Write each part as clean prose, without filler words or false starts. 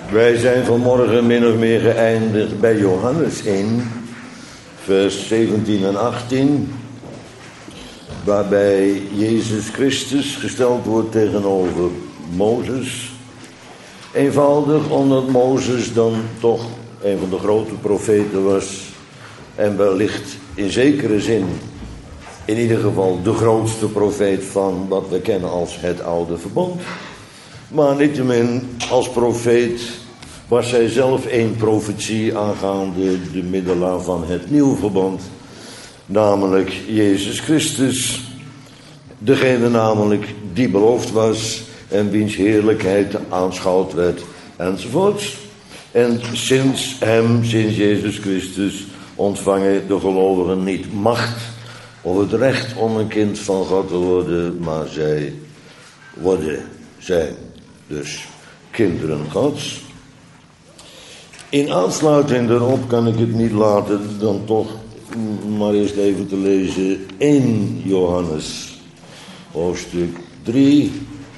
Wij zijn vanmorgen min of meer geëindigd bij Johannes 1, vers 17 en 18, waarbij Jezus Christus gesteld wordt tegenover Mozes. Eenvoudig omdat Mozes dan toch een van de grote profeten was en wellicht in zekere zin in ieder geval de grootste profeet van wat we kennen als het oude verbond. Maar niettemin als profeet was hij zelf een profetie aangaande de middelaar van het nieuwe verbond. Namelijk Jezus Christus. Degene namelijk die beloofd was en wiens heerlijkheid aanschouwd werd enzovoorts. En sinds Jezus Christus ontvangen de gelovigen niet macht of het recht om een kind van God te worden, maar zij zijn dus kinderen Gods. In aansluiting daarop kan ik het niet laten dan toch maar eerst even te lezen 1 Johannes, hoofdstuk 3,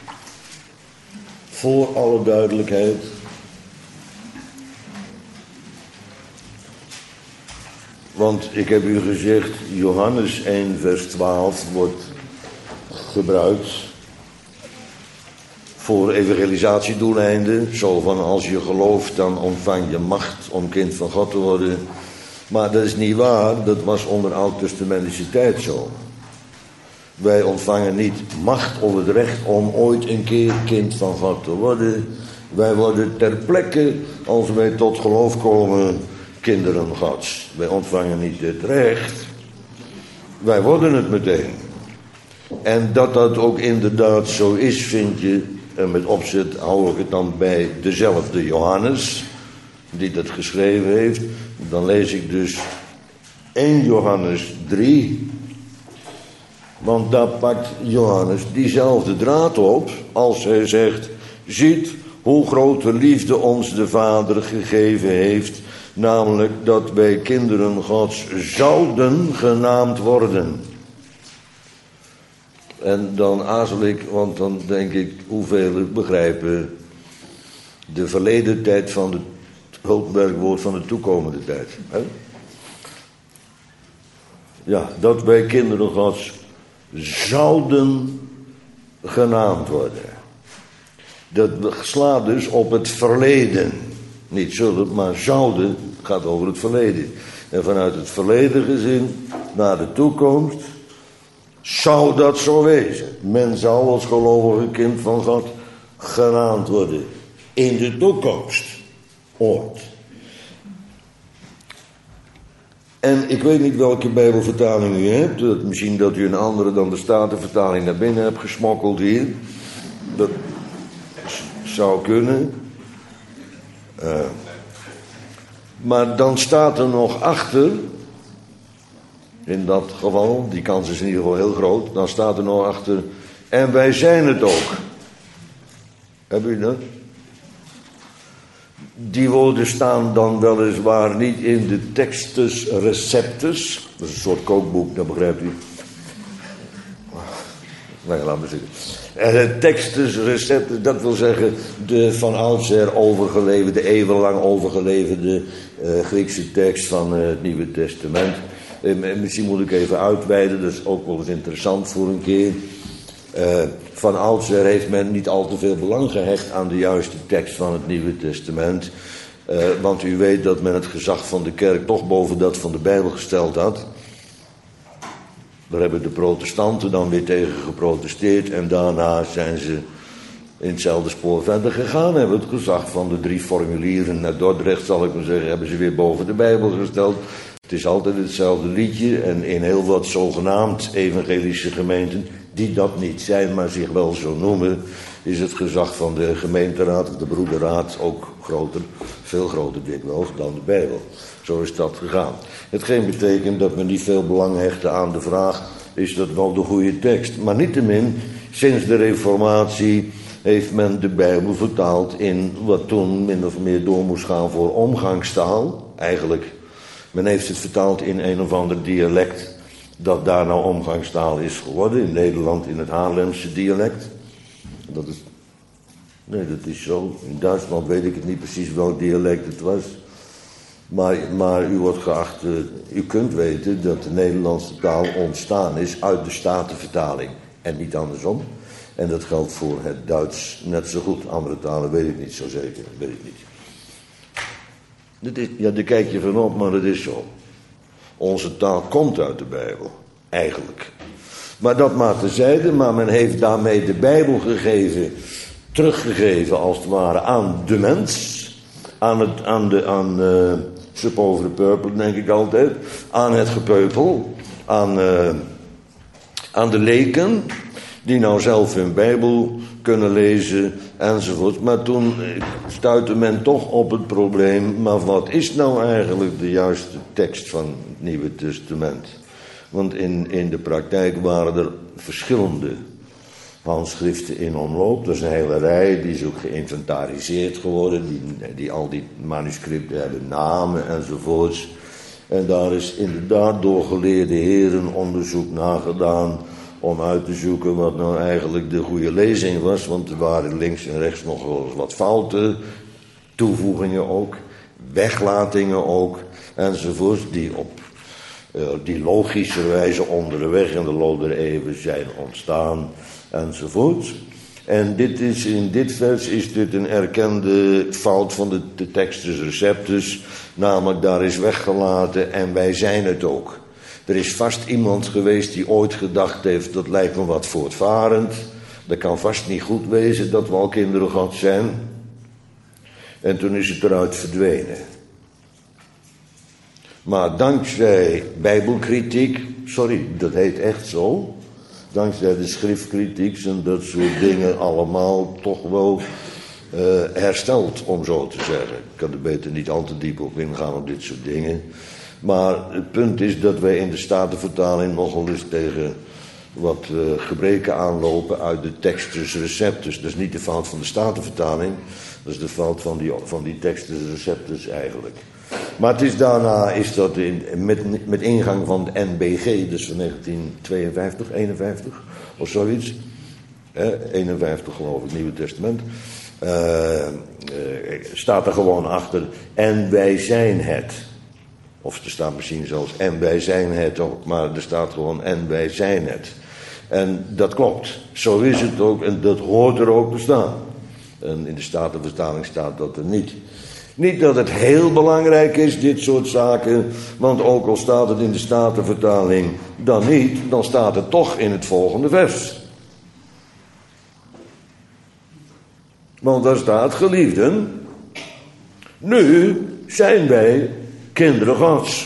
voor alle duidelijkheid. Want ik heb u gezegd, Johannes 1 vers 12 wordt gebruikt voor evangelisatiedoeleinden. Zo van als je gelooft dan ontvang je macht om kind van God te worden. Maar dat is niet waar, dat was onder oud-testamentische tijd zo. Wij ontvangen niet macht of het recht om ooit een keer kind van God te worden. Wij worden ter plekke, als wij tot geloof komen, kinderen Gods. Wij ontvangen niet het recht. Wij worden het meteen. En dat dat ook inderdaad zo is, vind je, en met opzet hou ik het dan bij dezelfde Johannes, die dat geschreven heeft. Dan lees ik dus 1 Johannes 3. Want daar pakt Johannes diezelfde draad op als hij zegt: ziet hoe grote liefde ons de Vader gegeven heeft, namelijk dat wij kinderen Gods zouden genaamd worden. En dan aarzel ik, want dan denk ik, hoeveel begrijpen de verleden tijd van het hulpwerkwoord van de toekomende tijd. Hè? Ja, dat wij kinderen Gods zouden genaamd worden. Dat slaat dus op het verleden. Niet zullen, maar zouden gaat over het verleden. En vanuit het verleden gezien naar de toekomst zou dat zo wezen. Men zou als gelovige kind van God genaamd worden. In de toekomst. Ooit. En ik weet niet welke Bijbelvertaling u hebt. Misschien dat u een andere dan de Statenvertaling naar binnen hebt gesmokkeld hier. Dat zou kunnen. Maar dan staat er nog achter, in dat geval, die kans is in ieder geval heel groot, dan staat er nog achter, en wij zijn het ook. Hebben u dat? Die woorden staan dan weliswaar niet in de Textus Receptus. Dat is een soort kookboek, dat begrijpt u. Nee, laat maar zitten. En het Textus Receptus, dat wil zeggen de van oudsher overgeleverde, eeuwenlang overgeleverde Griekse tekst van het Nieuwe Testament. Misschien moet ik even uitweiden, dat is ook wel eens interessant voor een keer. Van oudsher heeft men niet al te veel belang gehecht aan de juiste tekst van het Nieuwe Testament. Want u weet dat men het gezag van de kerk toch boven dat van de Bijbel gesteld had. Daar hebben de protestanten dan weer tegen geprotesteerd. En daarna zijn ze in hetzelfde spoor verder gegaan. Hebben het gezag van de 3 formulieren naar Dordrecht, zal ik maar zeggen, hebben ze weer boven de Bijbel gesteld. Het is altijd hetzelfde liedje. En in heel wat zogenaamd evangelische gemeenten, die dat niet zijn, maar zich wel zo noemen, is het gezag van de gemeenteraad of de broederraad ook groter, veel groter dikwijls dan de Bijbel. Zo is dat gegaan. Hetgeen betekent dat men niet veel belang hechtte aan de vraag, is dat wel de goede tekst? Maar niettemin, sinds de Reformatie heeft men de Bijbel vertaald in wat toen min of meer door moest gaan voor omgangstaal. Eigenlijk, men heeft het vertaald in een of ander dialect dat daar nou omgangstaal is geworden. In Nederland in het Haarlemse dialect. Dat is Nee, dat is zo. In Duitsland weet ik het niet precies welk dialect het was. Maar u wordt geacht, u kunt weten dat de Nederlandse taal ontstaan is uit de Statenvertaling. En niet andersom. En dat geldt voor het Duits net zo goed. Andere talen weet ik niet zo zeker. Weet ik niet. Daar kijk je van op, maar dat is zo. Onze taal komt uit de Bijbel. Eigenlijk. Maar dat maar terzijde. Maar men heeft daarmee de Bijbel teruggegeven als het ware aan de mens. Aan Sub over de purple, denk ik altijd. Aan het gepeupel. Aan de leken. Die nou zelf hun Bijbel kunnen lezen enzovoort. Maar toen stuitte men toch op het probleem. Maar wat is nou eigenlijk de juiste tekst van het Nieuwe Testament? Want in de praktijk waren er verschillende handschriften in omloop. Dat is een hele rij, die is ook geïnventariseerd geworden. Die al die manuscripten hebben namen enzovoorts. En daar is inderdaad door geleerde heren onderzoek naar gedaan om uit te zoeken wat nou eigenlijk de goede lezing was. Want er waren links en rechts nog wel eens wat fouten, toevoegingen ook, weglatingen ook, enzovoort, die logischerwijze onderweg in de loop der eeuwen zijn ontstaan, enzovoort. En in dit vers is dit een erkende fout van de Textus Receptus, namelijk daar is weggelaten en wij zijn het ook. Er is vast iemand geweest die ooit gedacht heeft, dat lijkt me wat voortvarend. Dat kan vast niet goed wezen dat we al kinderen God zijn. En toen is het eruit verdwenen. Maar dankzij bijbelkritiek, dat heet echt zo. Dankzij de schriftkritiek zijn dat soort dingen allemaal toch wel hersteld, om zo te zeggen. Ik kan er beter niet al te diep op ingaan op dit soort dingen. Maar het punt is dat wij in de Statenvertaling nogal eens tegen wat gebreken aanlopen uit de Textus Receptus. Dat is niet de fout van de Statenvertaling, dat is de fout van die Textus Receptus eigenlijk. Maar het is daarna, met ingang van de NBG, dus van 1952, 51 of zoiets. 51 geloof ik, Nieuwe Testament. Staat er gewoon achter, en wij zijn het. Of er staat misschien zelfs, en wij zijn het ook, maar er staat gewoon, en wij zijn het. En dat klopt, zo is het ook, en dat hoort er ook te staan. En in de Statenvertaling staat dat er niet. Niet dat het heel belangrijk is, dit soort zaken, want ook al staat het in de Statenvertaling dan niet, dan staat het toch in het volgende vers. Want daar staat, geliefden, nu zijn wij kinderen Gods.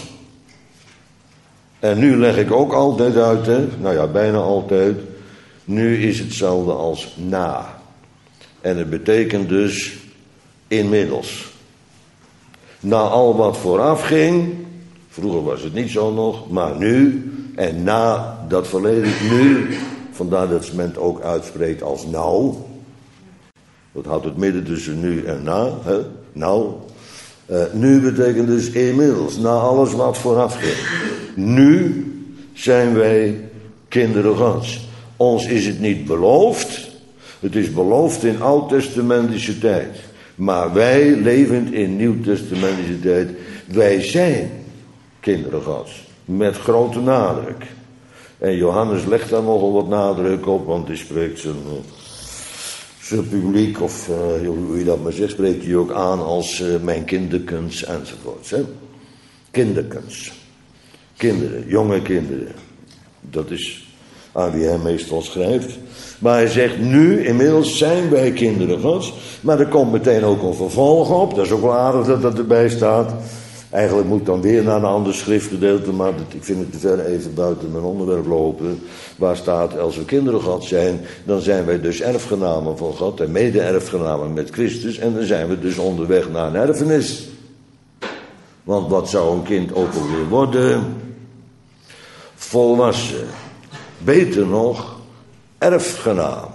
En nu leg ik ook altijd uit, bijna altijd, nu is hetzelfde als na. En het betekent dus inmiddels. Na al wat vooraf ging, vroeger was het niet zo nog, maar nu, en na dat verleden, nu, vandaar dat men het ook uitspreekt als nou. Dat houdt het midden tussen nu en na, nou. Nu betekent dus inmiddels, na alles wat vooraf ging. Nu zijn wij kinderen Gods. Ons is het niet beloofd, het is beloofd in oud-testamentische tijd. Maar wij, levend in nieuw-testamentische tijd, wij zijn kinderen Gods. Met grote nadruk. En Johannes legt daar nogal wat nadruk op, want hij spreekt zijn publiek, of hoe je dat maar zegt, spreekt hij ook aan als mijn kinderkens enzovoorts. Kinderkens. Kinderen, jonge kinderen. Dat is aan wie hij meestal schrijft. Maar hij zegt, nu, inmiddels zijn wij kinderen Gods. Maar er komt meteen ook een vervolg op. Dat is ook wel aardig dat dat erbij staat. Eigenlijk moet ik dan weer naar een ander schriftgedeelte, maar ik vind het te ver even buiten mijn onderwerp lopen. Waar staat, als we kinderen Gods zijn, dan zijn wij dus erfgenamen van God en mede-erfgenamen met Christus. En dan zijn we dus onderweg naar een erfenis. Want wat zou een kind ook alweer worden? Volwassen. Beter nog, erfgenaam.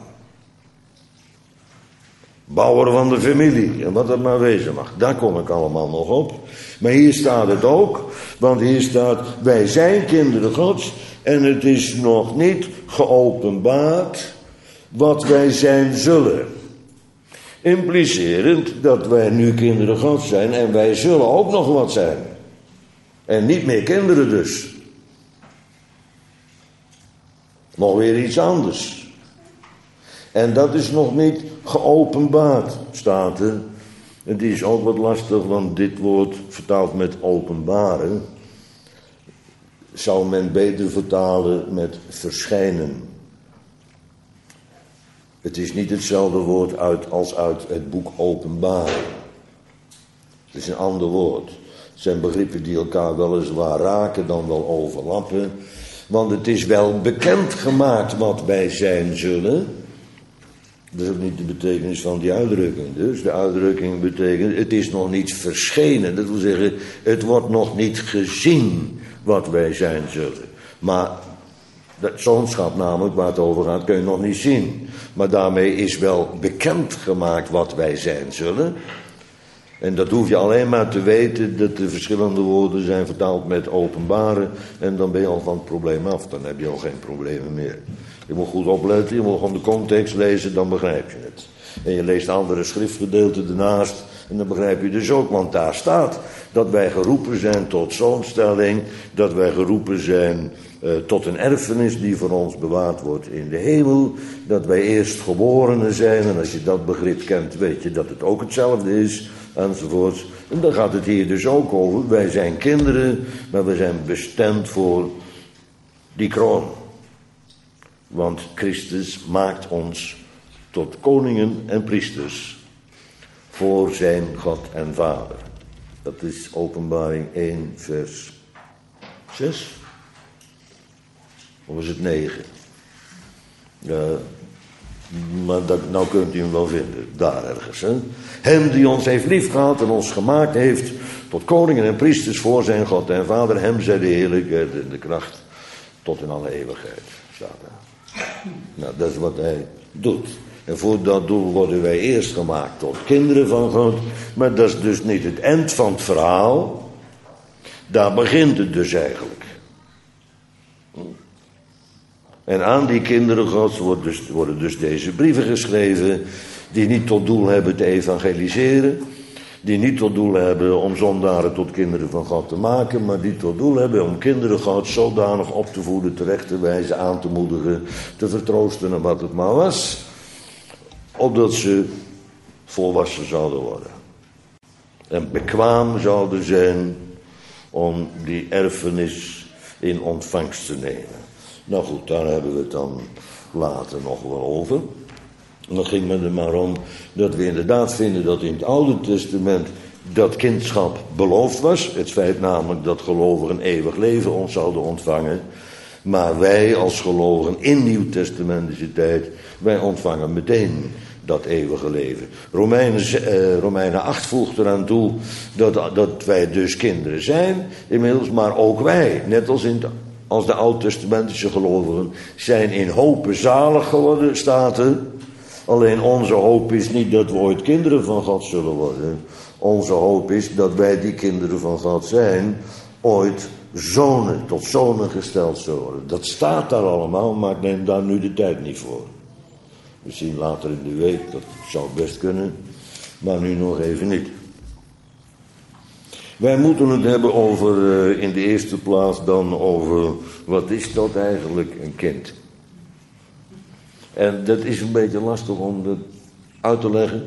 Bouwer van de familie, en wat dat maar wezen mag. Daar kom ik allemaal nog op. Maar hier staat het ook, want hier staat, wij zijn kinderen Gods en het is nog niet geopenbaard wat wij zijn zullen. Implicerend dat wij nu kinderen Gods zijn en wij zullen ook nog wat zijn. En niet meer kinderen dus. Nog weer iets anders. En dat is nog niet geopenbaard, staat er. Het is ook wat lastig, want dit woord vertaald met openbaren zou men beter vertalen met verschijnen. Het is niet hetzelfde woord als uit het boek Openbaring. Het is een ander woord. Het zijn begrippen die elkaar weliswaar raken, dan wel overlappen. Want het is wel bekend gemaakt wat wij zijn zullen. Dat is ook niet de betekenis van die uitdrukking. Dus de uitdrukking betekent, het is nog niet verschenen. Dat wil zeggen, het wordt nog niet gezien wat wij zijn zullen. Maar dat zoonschap namelijk, waar het over gaat, kun je nog niet zien. Maar daarmee is wel bekend gemaakt wat wij zijn zullen. En dat hoef je alleen maar te weten, dat de verschillende woorden zijn vertaald met openbaren. En dan ben je al van het probleem af, dan heb je al geen problemen meer. Je moet goed opletten, je moet gewoon de context lezen, dan begrijp je het. En je leest andere schriftgedeelten ernaast en dan begrijp je dus ook. Want daar staat dat wij geroepen zijn tot zoonstelling, dat wij geroepen zijn tot een erfenis die voor ons bewaard wordt in de hemel. Dat wij eerst geborenen zijn en als je dat begrip kent weet je dat het ook hetzelfde is. Enzovoort. En daar gaat het hier dus ook over. Wij zijn kinderen, maar we zijn bestemd voor die kroon. Want Christus maakt ons tot koningen en priesters voor zijn God en Vader. Dat is Openbaring 1 vers 6. Of is het 9? Maar nou kunt u hem wel vinden, daar ergens. Hè? Hem die ons heeft liefgehad en ons gemaakt heeft tot koningen en priesters voor zijn God en Vader. Hem zij de heerlijkheid en de kracht tot in alle eeuwigheid. Staat daar. Nou, dat is wat hij doet. En voor dat doel worden wij eerst gemaakt tot kinderen van God. Maar dat is dus niet het eind van het verhaal. Daar begint het dus eigenlijk. En aan die kinderen Gods worden dus deze brieven geschreven, die niet tot doel hebben te evangeliseren, die niet tot doel hebben om zondaren tot kinderen van God te maken, maar die tot doel hebben om kinderen Gods zodanig op te voeden, terecht te wijzen, aan te moedigen, te vertroosten en wat het maar was, opdat ze volwassen zouden worden. En bekwaam zouden zijn om die erfenis in ontvangst te nemen. Nou goed, daar hebben we het dan later nog wel over. En dan ging men er maar om dat we inderdaad vinden dat in het Oude Testament dat kindschap beloofd was. Het feit namelijk dat gelovigen eeuwig leven ons zouden ontvangen. Maar wij als gelovigen in Nieuwtestamentische tijd, wij ontvangen meteen dat eeuwige leven. Romeinen 8 voegt eraan toe dat wij dus kinderen zijn. Inmiddels, maar ook wij, net als de oud-testamentische gelovigen, zijn in hope zalig geworden, staat er. Alleen onze hoop is niet dat we ooit kinderen van God zullen worden. Onze hoop is dat wij die kinderen van God zijn, ooit zonen, tot zonen gesteld zullen worden. Dat staat daar allemaal, maar ik neem daar nu de tijd niet voor. Misschien later in de week, dat zou best kunnen, maar nu nog even niet. Wij moeten het hebben over, in de eerste plaats dan over, wat is dat eigenlijk, een kind? En dat is een beetje lastig om dat uit te leggen.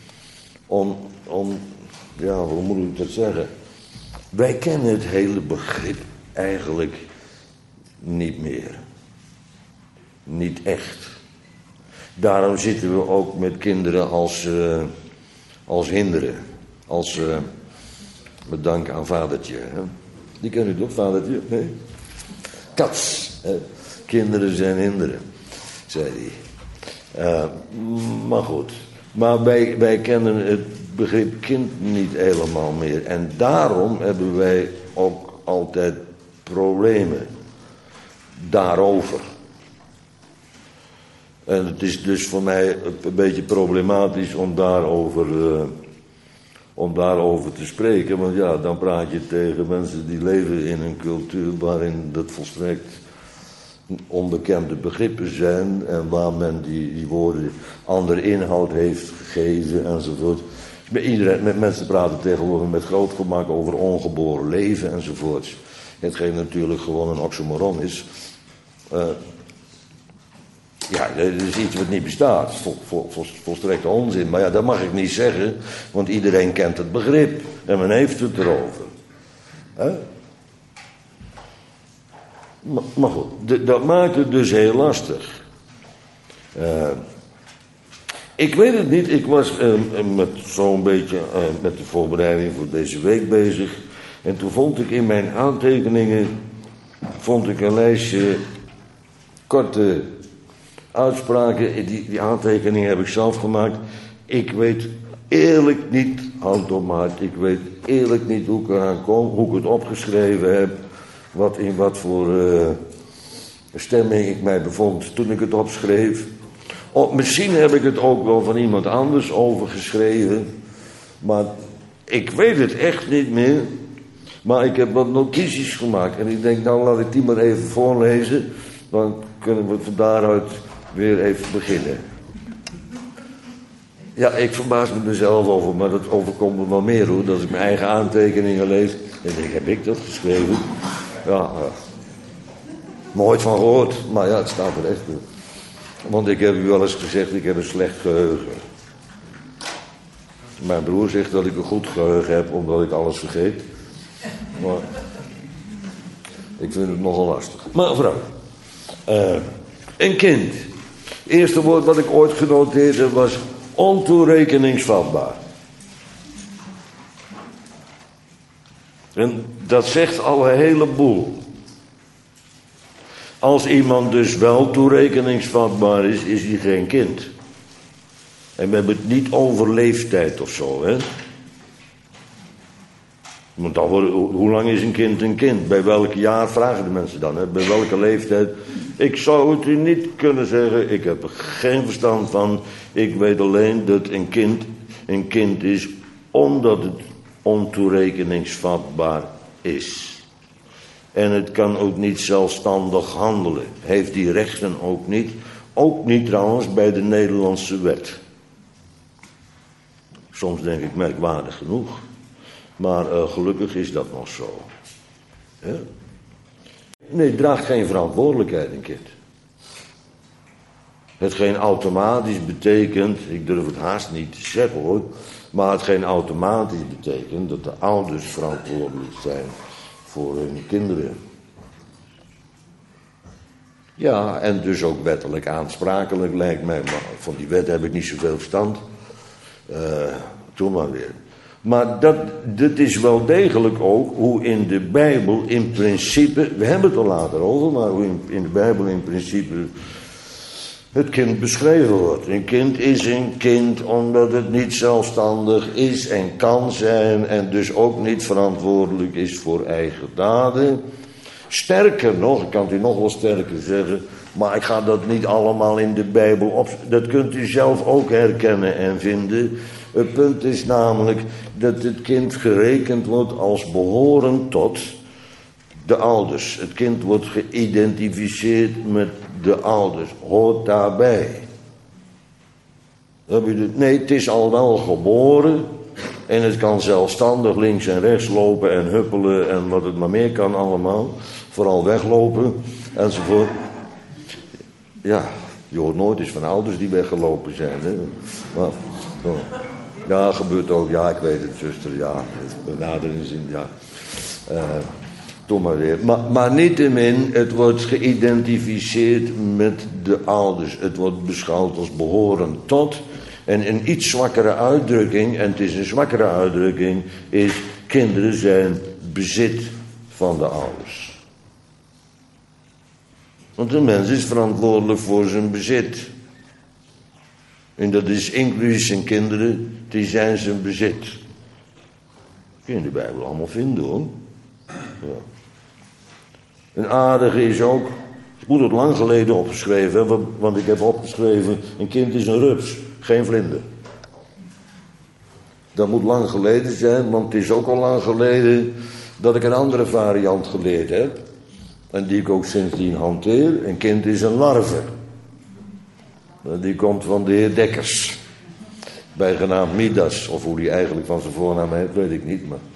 Ja, hoe moet ik dat zeggen? Wij kennen het hele begrip eigenlijk niet meer. Niet echt. Daarom zitten we ook met kinderen als hinderen. Als met dank aan vadertje. Hè? Die ken u toch, vadertje? Nee? Kats. Kinderen zijn hinderen, zei hij. Maar goed. Maar wij kennen het begrip kind niet helemaal meer. En daarom hebben wij ook altijd problemen daarover. En het is dus voor mij een beetje problematisch om daarover te spreken. Want ja, dan praat je tegen mensen die leven in een cultuur waarin dat volstrekt onbekende begrippen zijn en waar men die woorden andere inhoud heeft gegeven enzovoort. Met mensen praten tegenwoordig met groot gemak over ongeboren leven enzovoort. Hetgeen natuurlijk gewoon een oxymoron is. Ja, dat is iets wat niet bestaat. Volstrekte onzin. Maar ja, dat mag ik niet zeggen, want iedereen kent het begrip. En men heeft het erover. Maar goed, dat maakt het dus heel lastig. Ik weet het niet, ik was met zo'n beetje met de voorbereiding voor deze week bezig. En toen vond ik in mijn aantekeningen een lijstje korte uitspraken. Die aantekeningen heb ik zelf gemaakt. Ik weet eerlijk niet, hand op mijn hart, ik weet eerlijk niet hoe ik eraan kom, hoe ik het opgeschreven heb. In wat voor stemming ik mij bevond toen ik het opschreef. Misschien heb ik het ook wel van iemand anders overgeschreven. Maar ik weet het echt niet meer. Maar ik heb wat notities gemaakt. En ik denk, nou laat ik die maar even voorlezen. Dan kunnen we van daaruit weer even beginnen. Ja, ik verbaas me mezelf over, maar dat overkomt me wel meer hoor. Dat ik mijn eigen aantekeningen lees. En denk, heb ik dat geschreven? Ja, nooit van gehoord. Maar ja, het staat er echt in. Want ik heb u wel eens gezegd, ik heb een slecht geheugen. Mijn broer zegt dat ik een goed geheugen heb, omdat ik alles vergeet. Maar ik vind het nogal lastig. Maar vooruit. Een kind. Het eerste woord wat ik ooit genoteerd heb was ontoerekeningsvatbaar. En dat zegt al een heleboel. Als iemand dus wel toerekeningsvatbaar is, is hij geen kind. En we hebben het niet over leeftijd of zo, hè. Want dan hoe lang is een kind een kind? Bij welk jaar vragen de mensen dan, hè? Bij welke leeftijd? Ik zou het u niet kunnen zeggen, ik heb er geen verstand van. Ik weet alleen dat een kind is omdat het ontoerekeningsvatbaar is. En het kan ook niet zelfstandig handelen. Heeft die rechten ook niet. Ook niet trouwens bij de Nederlandse wet. Soms denk ik merkwaardig genoeg. Maar gelukkig is dat nog zo. Ja? Nee, het draagt geen verantwoordelijkheid, een kind. Hetgeen automatisch betekent, ik durf het haast niet te zeggen hoor, maar hetgeen automatisch betekent dat de ouders verantwoordelijk zijn voor hun kinderen. Ja, en dus ook wettelijk aansprakelijk lijkt mij, maar van die wet heb ik niet zoveel verstand. Toen maar weer. Maar dat is wel degelijk ook hoe in de Bijbel in principe, we hebben het er later over, maar hoe in de Bijbel in principe het kind beschreven wordt. Een kind is een kind omdat het niet zelfstandig is en kan zijn en dus ook niet verantwoordelijk is voor eigen daden. Sterker nog, ik kan het u nog wel sterker zeggen, maar ik ga dat niet allemaal in de Bijbel op. Dat kunt u zelf ook herkennen en vinden. Het punt is namelijk dat het kind gerekend wordt als behorend tot de ouders. Het kind wordt geïdentificeerd met de ouders. Hoort daarbij. Nee, het is al wel geboren. En het kan zelfstandig links en rechts lopen en huppelen en wat het maar meer kan allemaal. Vooral weglopen enzovoort. Ja, je hoort nooit eens van ouders die weggelopen zijn. Hè? Maar, ja, gebeurt ook. Ja, ik weet het, zuster. Ja, benadering zin, ja. Doe maar weer. Maar niettemin, het wordt geïdentificeerd met de ouders. Het wordt beschouwd als behorend tot. En een iets zwakkere uitdrukking, en het is een zwakkere uitdrukking, is kinderen zijn bezit van de ouders. Want een mens is verantwoordelijk voor zijn bezit. En dat is inclusief zijn kinderen, die zijn zijn bezit. Dat kun je in de Bijbel allemaal vinden hoor. Ja. Een aardige is ook, ik moet het lang geleden opgeschreven hebben, want ik heb opgeschreven, een kind is een rups, geen vlinder. Dat moet lang geleden zijn, want het is ook al lang geleden dat ik een andere variant geleerd heb. En die ik ook sindsdien hanteer. Een kind is een larve. Die komt van de heer Dekkers. Bijgenaamd Midas. Of hoe die eigenlijk van zijn voornaam heet, weet ik niet. Maar,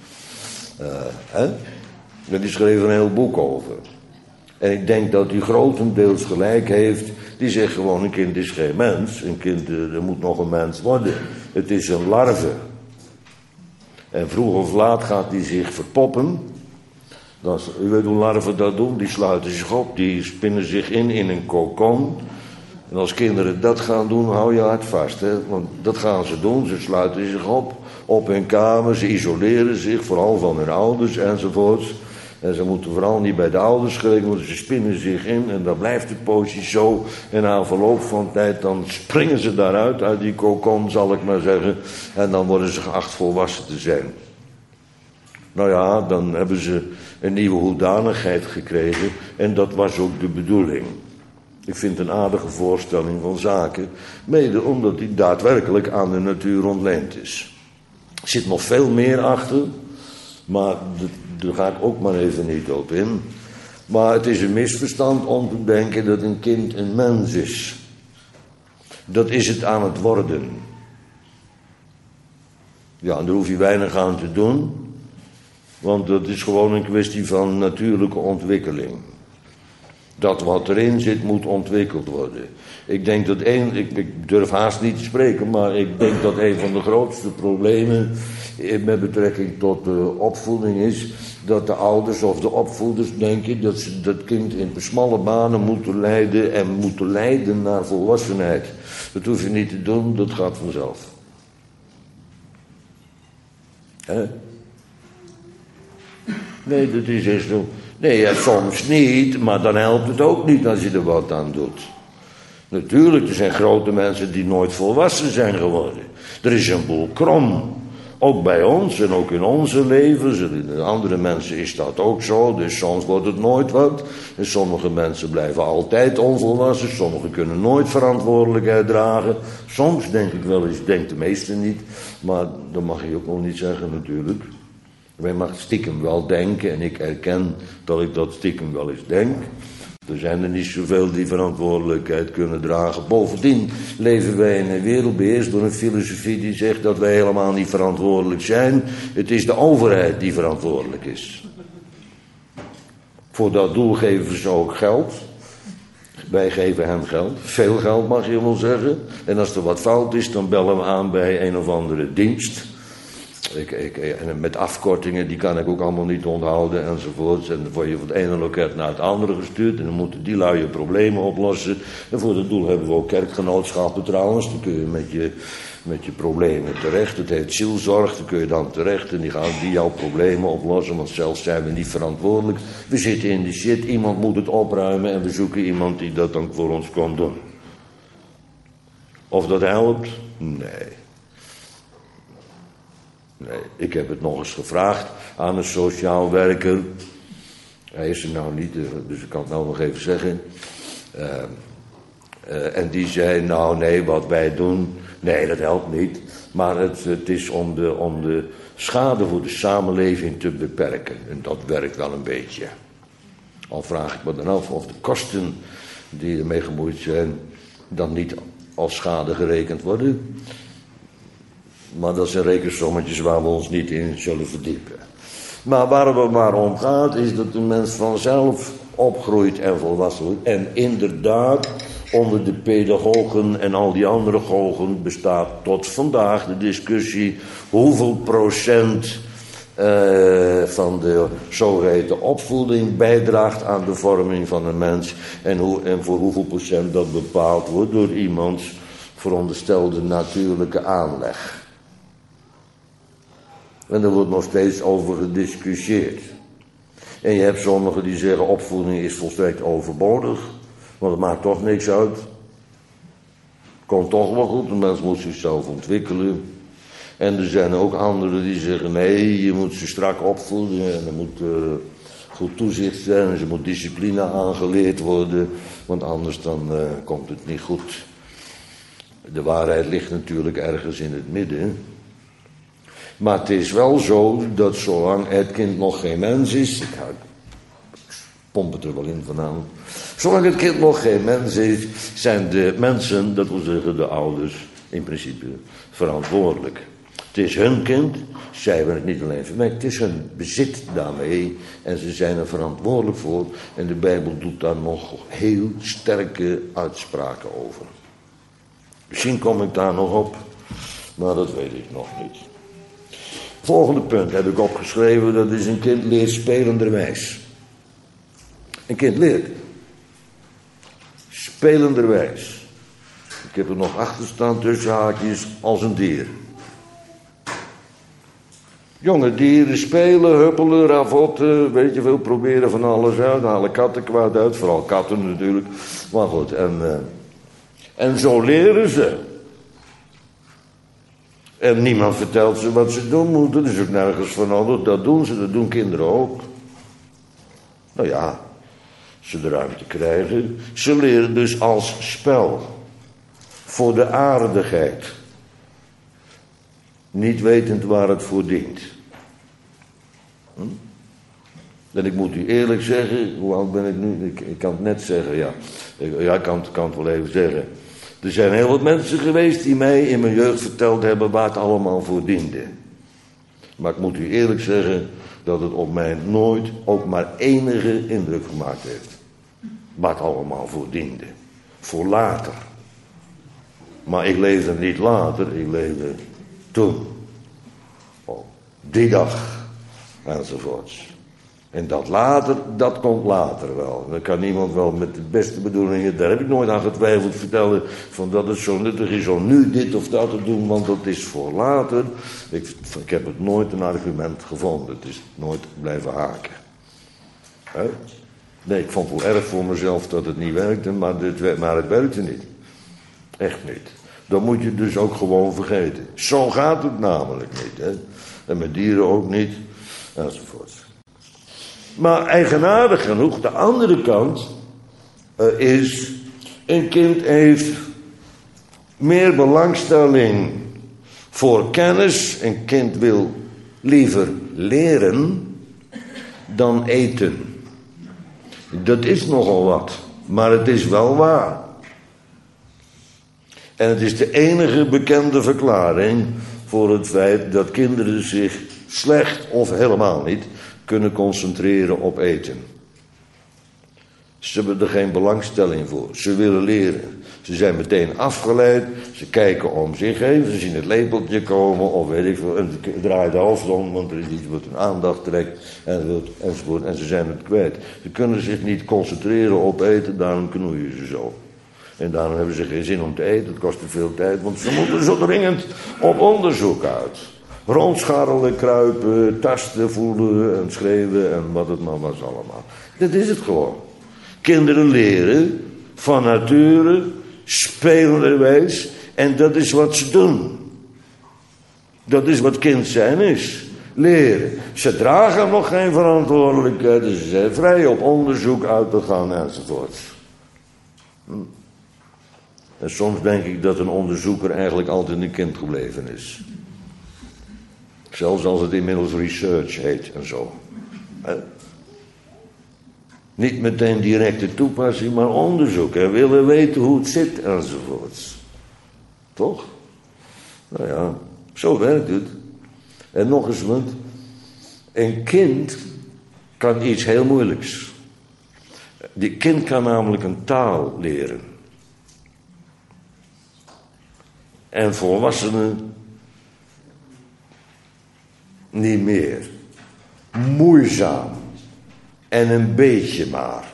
die schreef een heel boek over. En ik denk dat hij grotendeels gelijk heeft. Die zegt gewoon, een kind is geen mens. Een kind er moet nog een mens worden. Het is een larve. En vroeg of laat gaat die zich verpoppen. U weet hoe larven dat doen. Die sluiten zich op. Die spinnen zich in een kokon. En als kinderen dat gaan doen, hou je hart vast. Hè? Want dat gaan ze doen. Ze sluiten zich op hun kamer. Ze isoleren zich, vooral van hun ouders enzovoorts. En ze moeten vooral niet bij de ouders gerekend worden. Ze spinnen zich in en dan blijft het poosje zo. En na verloop van tijd dan springen ze daaruit, uit die kokon zal ik maar zeggen. En dan worden ze geacht volwassen te zijn. Nou ja, dan hebben ze een nieuwe hoedanigheid gekregen. En dat was ook de bedoeling. Ik vind het een aardige voorstelling van zaken. Mede omdat die daadwerkelijk aan de natuur ontleend is. Er zit nog veel meer achter. Maar daar ga ik ook maar even niet op in. Maar het is een misverstand om te denken dat een kind een mens is. Dat is het aan het worden. Ja, en daar hoef je weinig aan te doen. Want dat is gewoon een kwestie van natuurlijke ontwikkeling. Dat wat erin zit moet ontwikkeld worden. Ik denk dat ik durf haast niet te spreken, maar ik denk dat een van de grootste problemen met betrekking tot de opvoeding is dat de ouders of de opvoeders denken dat ze dat kind in smalle banen moeten leiden en moeten leiden naar volwassenheid. Dat hoef je niet te doen, dat gaat vanzelf. Hè? Nee, dat is echt zo. Nee, ja, soms niet, maar dan helpt het ook niet als je er wat aan doet. Natuurlijk, er zijn grote mensen die nooit volwassen zijn geworden. Er is een boel krom. Ook bij ons en ook in onze levens. En andere mensen is dat ook zo. Dus soms wordt het nooit wat. En sommige mensen blijven altijd onvolwassen. Sommigen kunnen nooit verantwoordelijkheid dragen. Soms denk ik wel eens, denk de meesten niet. Maar dat mag je ook nog niet zeggen natuurlijk. Wij mag stiekem wel denken. En ik erken dat ik dat stiekem wel eens denk. Er zijn er niet zoveel die verantwoordelijkheid kunnen dragen. Bovendien leven wij in een wereld beheerst door een filosofie die zegt dat wij helemaal niet verantwoordelijk zijn. Het is de overheid die verantwoordelijk is. Voor dat doel geven ze ook geld. Wij geven hen geld. Veel geld mag je wel zeggen. En als er wat fout is, dan bellen we aan bij een of andere dienst. En met afkortingen, die kan ik ook allemaal niet onthouden enzovoorts. En dan word je van het ene loket naar het andere gestuurd. En dan moeten die lui je problemen oplossen. En voor dat doel hebben we ook kerkgenootschappen trouwens. Dan kun je met je problemen terecht. Het heet zielzorg, dan kun je dan terecht. En die gaan jouw problemen oplossen. Want zelf zijn we niet verantwoordelijk. We zitten in de shit, iemand moet het opruimen. En we zoeken iemand die dat dan voor ons kan doen. Of dat helpt? Nee. Nee, ik heb het nog eens gevraagd aan een sociaal werker. Hij is er nou niet, dus ik kan het nou nog even zeggen. En die zei, nou nee, wat wij doen, nee, dat helpt niet. Maar het is om de schade voor de samenleving te beperken. En dat werkt wel een beetje. Al vraag ik me dan af of de kosten die ermee gemoeid zijn dan niet als schade gerekend worden. Maar dat zijn rekensommetjes waar we ons niet in zullen verdiepen. Maar waar het maar om gaat is dat de mens vanzelf opgroeit en volwassen wordt. En inderdaad, onder de pedagogen en al die andere gogen bestaat tot vandaag de discussie hoeveel procent van de zogeheten opvoeding bijdraagt aan de vorming van een mens. En voor hoeveel procent dat bepaald wordt door iemands veronderstelde natuurlijke aanleg. En er wordt nog steeds over gediscussieerd. En je hebt sommigen die zeggen opvoeding is volstrekt overbodig. Want het maakt toch niks uit. Komt toch wel goed, de mens moet zichzelf ontwikkelen. En er zijn ook anderen die zeggen nee, je moet ze strak opvoeden. En er moet goed toezicht zijn. En ze moet discipline aangeleerd worden. Want anders dan komt het niet goed. De waarheid ligt natuurlijk ergens in het midden. Maar het is wel zo dat zolang het kind nog geen mens is, Pomp het er wel in vanavond. Zolang het kind nog geen mens is, zijn de mensen, dat wil zeggen de ouders, in principe verantwoordelijk. Het is hun kind, zij hebben het niet alleen vermerkt, het is hun bezit daarmee en ze zijn er verantwoordelijk voor. En de Bijbel doet daar nog heel sterke uitspraken over. Misschien kom ik daar nog op, maar dat weet ik nog niet. Volgende punt heb ik opgeschreven, dat is een kind leert spelenderwijs. Een kind leert spelenderwijs. Ik heb er nog achter staan tussen haakjes als een dier. Jonge dieren spelen, huppelen, ravotten, weet je veel, proberen van alles uit, halen katten kwaad uit, vooral katten natuurlijk. Maar goed, en zo leren ze. En niemand vertelt ze wat ze doen moeten, er is ook nergens van nodig, dat doen ze, dat doen kinderen ook. Nou ja, ze de ruimte krijgen, ze leren dus als spel, voor de aardigheid. Niet wetend waar het voor dient. En ik moet u eerlijk zeggen, hoe oud ben ik nu? Ik kan het net zeggen, ja. Ik kan het wel even zeggen. Er zijn heel wat mensen geweest die mij in mijn jeugd verteld hebben waar het allemaal voor diende. Maar ik moet u eerlijk zeggen dat het op mij nooit ook maar enige indruk gemaakt heeft. Waar het allemaal voor diende. Voor later. Maar ik leefde niet later, ik leefde toen. Oh, die dag. Enzovoorts. En dat later, dat komt later wel. Dan kan niemand wel met de beste bedoelingen, daar heb ik nooit aan getwijfeld, vertellen van dat het zo nuttig is om nu dit of dat te doen, want dat is voor later. Ik heb het nooit een argument gevonden. Het is nooit blijven haken. Nee, ik vond het wel erg voor mezelf dat het niet werkte, maar het werkte niet. Echt niet. Dat moet je dus ook gewoon vergeten. Zo gaat het namelijk niet. Hè? En met dieren ook niet. Enzovoort. Maar eigenaardig genoeg, de andere kant is, een kind heeft meer belangstelling voor kennis. Een kind wil liever leren dan eten. Dat is nogal wat, maar het is wel waar. En het is de enige bekende verklaring voor het feit dat kinderen zich slecht of helemaal niet kunnen concentreren op eten. Ze hebben er geen belangstelling voor. Ze willen leren. Ze zijn meteen afgeleid. Ze kijken om zich heen. Ze zien het lepeltje komen of weet ik veel. En ze draaien de hoofd om, want er is iets wat hun aandacht trekt. Enzovoort. En ze zijn het kwijt. Ze kunnen zich niet concentreren op eten, daarom knoeien ze zo. En daarom hebben ze geen zin om te eten. Het kost te veel tijd, want ze moeten zo dringend op onderzoek uit. Rondscharrelen, kruipen, tasten, voelen en schreeuwen en wat het maar was allemaal. Dat is het gewoon. Kinderen leren van nature, spelenderwijs, en dat is wat ze doen. Dat is wat kind zijn is. Leren. Ze dragen nog geen verantwoordelijkheid, dus ze zijn vrij op onderzoek uit te gaan enzovoort. En soms denk ik dat een onderzoeker eigenlijk altijd een kind gebleven is. Zelfs als het inmiddels research heet en zo. Niet meteen directe toepassing, maar onderzoek. En willen weten hoe het zit enzovoorts. Toch? Nou ja, zo werkt het. En nog eens wat. Een kind kan iets heel moeilijks. Die kind kan namelijk een taal leren. En volwassenen niet meer. Moeizaam. En een beetje maar.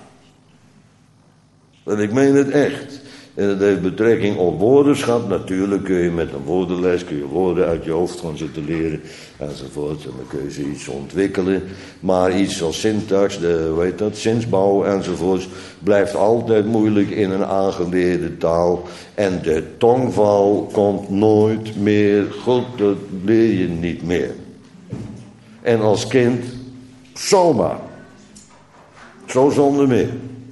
En ik meen het echt. En dat heeft betrekking op woordenschat. Natuurlijk kun je met een woordenles kun je woorden uit je hoofd gaan zitten leren. Enzovoort. En dan kun je ze iets ontwikkelen. Maar iets als syntax, zinsbouw enzovoort. Blijft altijd moeilijk in een aangeleerde taal. En de tongval komt nooit meer goed. Dat leer je niet meer. En als kind, zomaar. Zo zonder meer.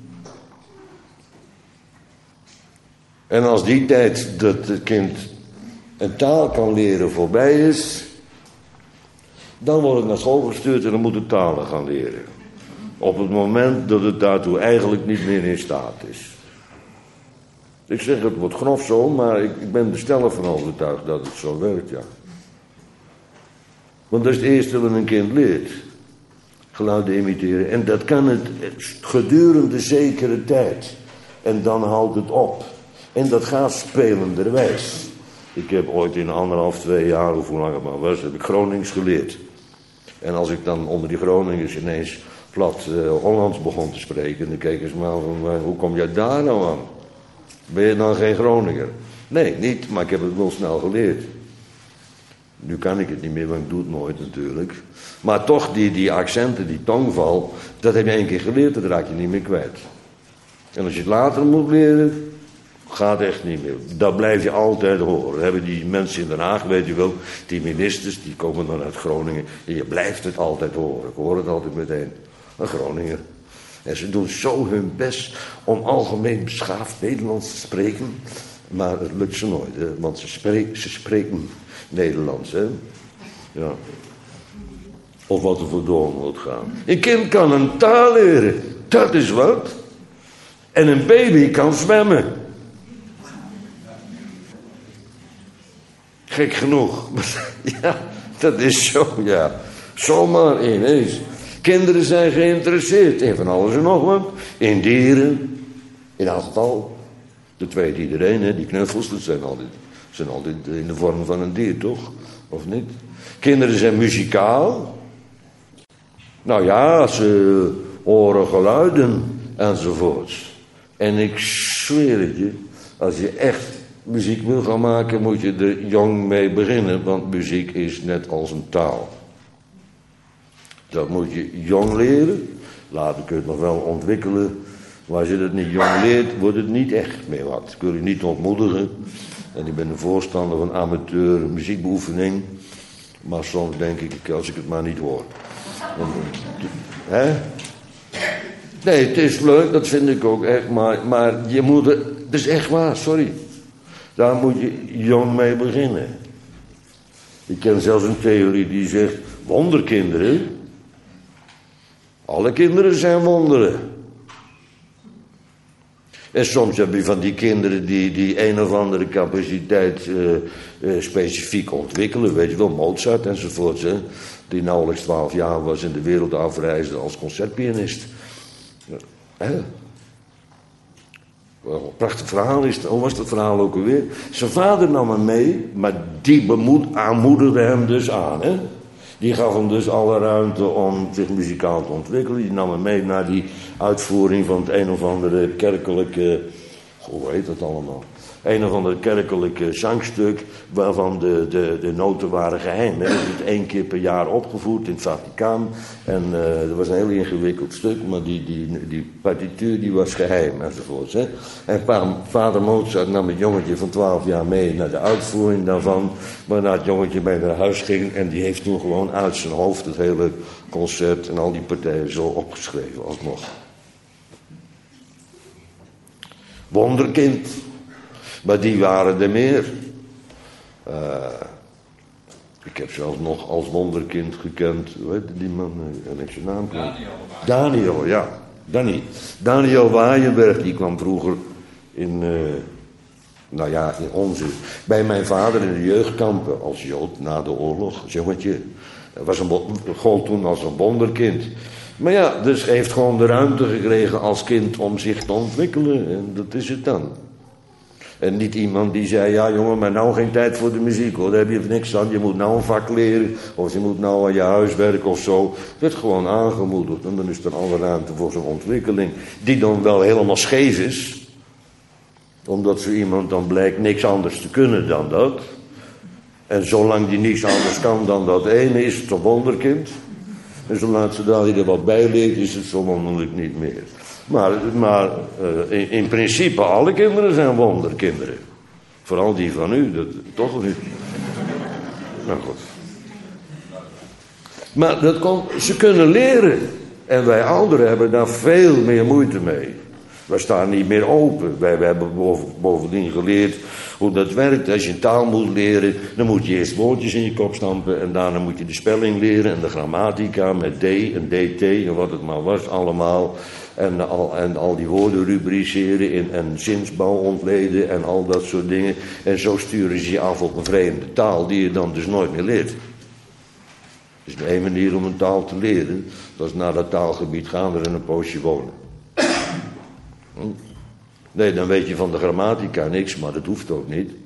En als die tijd dat het kind een taal kan leren voorbij is, dan wordt het naar school gestuurd en dan moet het talen gaan leren. Op het moment dat het daartoe eigenlijk niet meer in staat is. Ik zeg het wordt grof zo, maar ik ben er stellig van overtuigd dat het zo werkt, ja. Want dat is het eerste wat een kind leert. Geluiden imiteren. En dat kan het gedurende zekere tijd. En dan houdt het op. En dat gaat spelenderwijs. Ik heb ooit in 1,5, 2 jaar, of hoe lang het maar was, heb ik Gronings geleerd. En als ik dan onder die Groningers ineens plat Hollands begon te spreken, dan keken ze me aan van, hoe kom jij daar nou aan? Ben je dan geen Groninger? Nee, niet, maar ik heb het wel snel geleerd. Nu kan ik het niet meer, want ik doe het nooit natuurlijk. Maar toch, die accenten, die tongval, dat heb je 1 keer geleerd, dat raak je niet meer kwijt. En als je het later moet leren, gaat echt niet meer. Dat blijf je altijd horen. Dat hebben die mensen in Den Haag, weet je wel, die ministers, die komen dan uit Groningen. En je blijft het altijd horen. Ik hoor het altijd meteen. Een Groninger. En ze doen zo hun best om algemeen beschaafd Nederlands te spreken. Maar het lukt ze nooit, hè? Want ze spreken Nederlands, hè. Ja. Of wat er voor door moet gaan. Een kind kan een taal leren. Dat is wat. En een baby kan zwemmen. Gek genoeg. Ja, dat is zo, ja. Zomaar ineens. Kinderen zijn geïnteresseerd in van alles en nog wat. In dieren. In afval. Dat weet iedereen, hè. Die knuffels, dat zijn altijd in de vorm van een dier, toch? Of niet? Kinderen zijn muzikaal. Nou ja, ze horen geluiden enzovoorts. En ik zweer het je, als je echt muziek wil gaan maken, moet je er jong mee beginnen, want muziek is net als een taal. Dat moet je jong leren, later kun je het nog wel ontwikkelen, maar als je dat niet jong leert, wordt het niet echt meer wat. Ik wil je niet ontmoedigen, en ik ben een voorstander van amateur muziekbeoefening, maar soms denk ik, als ik het maar niet hoor. Hè? Nee, het is leuk, dat vind ik ook echt, maar je moet het is echt waar, sorry. Daar moet je jong mee beginnen. Ik ken zelfs een theorie die zegt, wonderkinderen. Alle kinderen zijn wonderen. En soms heb je van die kinderen die een of andere capaciteit specifiek ontwikkelen. Weet je wel, Mozart enzovoort. Hè? Die nauwelijks 12 jaar was in de wereld afreisde als concertpianist. Hè? Wel, een prachtig verhaal is het. Hoe was dat verhaal ook alweer? Zijn vader nam hem mee, maar die aanmoedigde hem dus aan. Hè? Die gaf hem dus alle ruimte om zich muzikaal te ontwikkelen. Die nam hem mee naar die uitvoering van het een of andere kerkelijke... Hoe heet dat allemaal? Een of ander kerkelijke zangstuk waarvan de noten waren geheim. Dat werd 1 keer per jaar opgevoerd in het Vaticaan. En dat was een heel ingewikkeld stuk, maar die partituur die was geheim enzovoorts. Hè. En vader Mozart nam het jongetje van 12 jaar mee naar de uitvoering daarvan. Waarna het jongetje mee naar huis ging en die heeft toen gewoon uit zijn hoofd het hele concert en al die partijen zo opgeschreven alsnog. Wonderkind. Maar die waren er meer. Ik heb zelfs nog als wonderkind gekend. Hoe heet die man? En ik zijn naam kwijt. Daniel, ja. Daniel Waaienberg, die kwam vroeger in bij mijn vader in de jeugdkampen als Jood na de oorlog. Jongetje. Gold toen als een wonderkind. Maar ja, dus heeft gewoon de ruimte gekregen als kind om zich te ontwikkelen. En dat is het dan. En niet iemand die zei, ja jongen, maar nou geen tijd voor de muziek hoor, daar heb je niks aan. Je moet nou een vak leren, of je moet nou aan je huis werken of zo. Het werd gewoon aangemoedigd en dan is er alle ruimte voor zo'n ontwikkeling. Die dan wel helemaal scheef is. Omdat zo iemand dan blijkt niks anders te kunnen dan dat. En zolang die niks anders kan dan dat ene, is het een wonderkind. En zodra hij er wat bij leert, is het zo wonderlijk niet meer. Maar in principe, alle kinderen zijn wonderkinderen. Vooral die van u, dat toch niet. Nou goed. Maar ze kunnen leren. En wij ouderen hebben daar veel meer moeite mee. We staan niet meer open. Wij hebben bovendien geleerd hoe dat werkt. Als je een taal moet leren, dan moet je eerst woordjes in je kop stampen. En daarna moet je de spelling leren en de grammatica met D en DT en wat het maar was allemaal. En al die woorden rubriceren en zinsbouw ontleden en al dat soort dingen. En zo sturen ze je af op een vreemde taal die je dan dus nooit meer leert. Er is maar één manier om een taal te leren. Dat is naar dat taalgebied gaan er een poosje wonen. Nee, dan weet je van de grammatica niks, maar dat hoeft ook niet.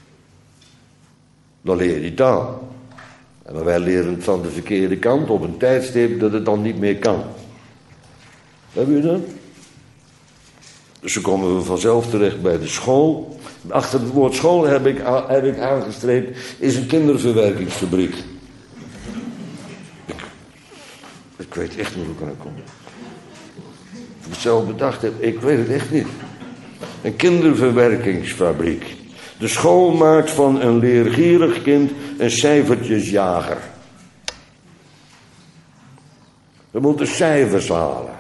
Dan leer je die taal. En wij leren het van de verkeerde kant op een tijdstip dat het dan niet meer kan. Hebben jullie dat? Dus dan komen we vanzelf terecht bij de school. Achter het woord school heb ik aangestreept, is een kinderverwerkingsfabriek. Ik weet echt niet hoe ik aan kom. Of ik het zelf bedacht heb, ik weet het echt niet. Een kinderverwerkingsfabriek. De school maakt van een leergierig kind een cijfertjesjager. We moeten cijfers halen.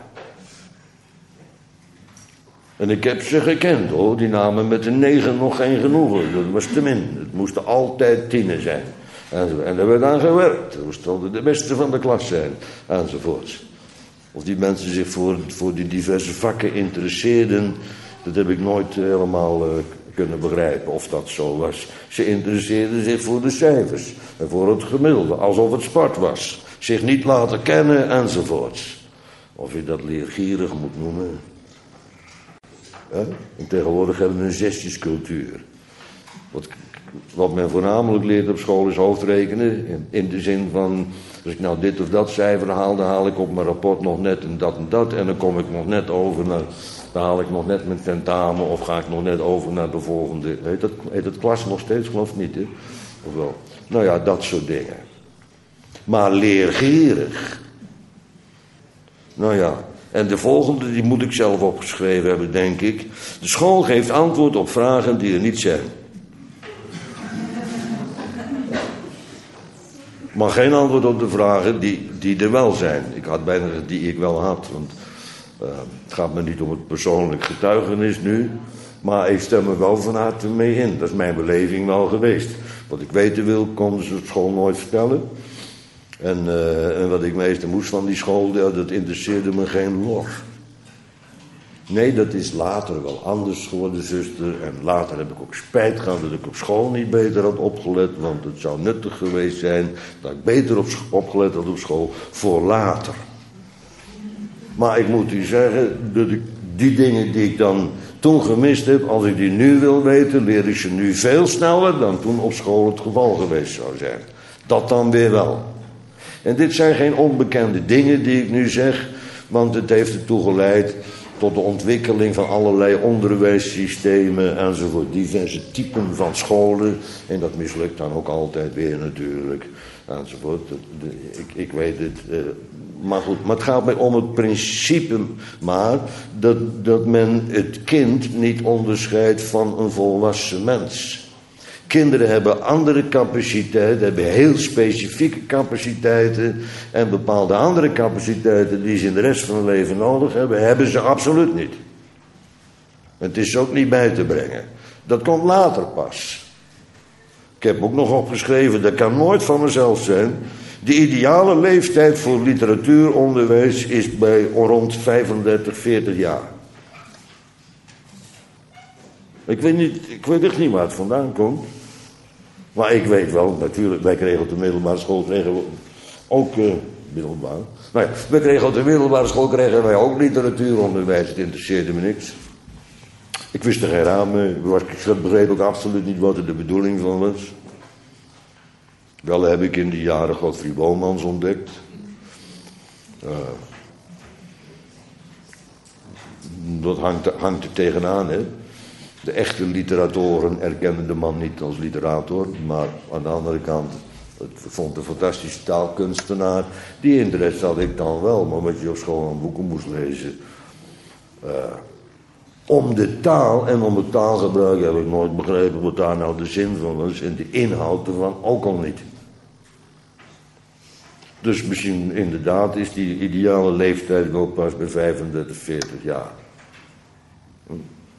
En ik heb ze gekend hoor, die namen met een 9 nog geen genoegen. Dat was te min. Het moesten altijd 10 zijn. En daar werd aan gewerkt. Er moesten de beste van de klas zijn. Enzovoorts. Of die mensen zich voor die diverse vakken interesseerden, dat heb ik nooit helemaal kunnen begrijpen of dat zo was. Ze interesseerden zich voor de cijfers en voor het gemiddelde, alsof het sport was. Zich niet laten kennen enzovoorts. Of je dat leergierig moet noemen. En tegenwoordig hebben we een zesjescultuur. Wat men voornamelijk leert op school is hoofdrekenen. In de zin van, als ik nou dit of dat cijfer haal, dan haal ik op mijn rapport nog net en dat en dat. En dan kom ik nog net over naar, dan haal ik nog net mijn tentamen of ga ik nog net over naar de volgende. Heet dat klas nog steeds, geloof ik niet, hè? Of wel? Nou ja, dat soort dingen. Maar leergierig. Nou ja. En de volgende, die moet ik zelf opgeschreven hebben, denk ik. De school geeft antwoord op vragen die er niet zijn. Maar geen antwoord op de vragen die er wel zijn. Ik had bijna gezegd die ik wel had. Want het gaat me niet om het persoonlijk getuigenis nu. Maar ik stem er wel van harte mee in. Dat is mijn beleving wel geweest. Wat ik weten wil, konden ze op school nooit vertellen. En wat ik meestal moest van die school, dat interesseerde me geen lor. Nee, dat is later wel anders geworden, zuster. En later heb ik ook spijt gehad dat ik op school niet beter had opgelet. Want het zou nuttig geweest zijn dat ik beter opgelet had op school voor later. Maar ik moet u zeggen, dat ik die dingen die ik dan toen gemist heb, als ik die nu wil weten, leer ik ze nu veel sneller dan toen op school het geval geweest zou zijn. Dat dan weer wel. En dit zijn geen onbekende dingen die ik nu zeg, want het heeft ertoe geleid tot de ontwikkeling van allerlei onderwijssystemen enzovoort. Diverse typen van scholen. En dat mislukt dan ook altijd weer natuurlijk. Enzovoort. Ik weet het. Maar goed, maar het gaat mij om het principe maar dat men het kind niet onderscheidt van een volwassen mens. Kinderen hebben andere capaciteiten, hebben heel specifieke capaciteiten. En bepaalde andere capaciteiten die ze in de rest van hun leven nodig hebben, hebben ze absoluut niet. Het is ook niet bij te brengen. Dat komt later pas. Ik heb ook nog opgeschreven, dat kan nooit van mezelf zijn. De ideale leeftijd voor literatuuronderwijs is bij rond 35, 40 jaar. Ik weet echt niet waar het vandaan komt. Maar ik weet wel, natuurlijk, wij kregen op de middelbare school ook middelbaar. Nou ja, wij kregen op de middelbare school ook literatuuronderwijs. Het interesseerde me niks. Ik wist er geen raam mee. Ik begreep ook absoluut niet wat er de bedoeling van was. Wel heb ik in die jaren Godfried Bomans ontdekt. Dat hangt er tegenaan, hè. De echte literatoren erkenden de man niet als literator, maar aan de andere kant, ik vond een fantastische taalkunstenaar. Die interesse had ik dan wel, maar wat je op school aan boeken moest lezen. Om de taal en om het taalgebruik heb ik nooit begrepen wat daar nou de zin van was en de inhoud ervan ook al niet. Dus misschien inderdaad is die ideale leeftijd wel pas bij 35, 40 jaar.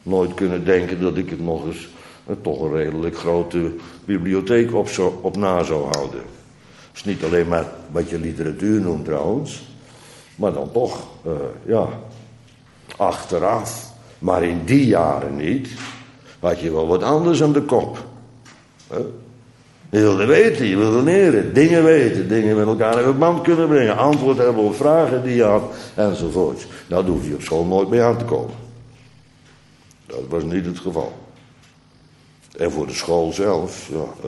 nooit kunnen denken dat ik het nog eens toch een redelijk grote bibliotheek op na zou houden. Het is niet alleen maar wat je literatuur noemt trouwens, maar dan toch, achteraf. Maar in die jaren niet, had je wel wat anders aan de kop. Je wilde weten, je wilde leren, dingen weten, dingen met elkaar in verband kunnen brengen, antwoord hebben op vragen die je had, enzovoorts. Nou, daar hoef je op school nooit mee aan te komen. Dat was niet het geval. En voor de school zelf,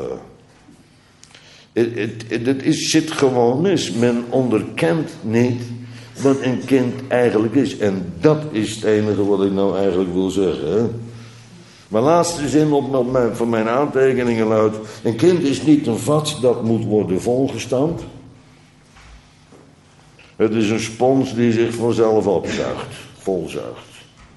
zit gewoon mis. Men onderkent niet wat een kind eigenlijk is. En dat is het enige wat ik nou eigenlijk wil zeggen. Hè? Mijn laatste zin van mijn aantekeningen luidt: een kind is niet een vat dat moet worden volgestampt. Het is een spons die zich vanzelf opzuigt, volzuigt.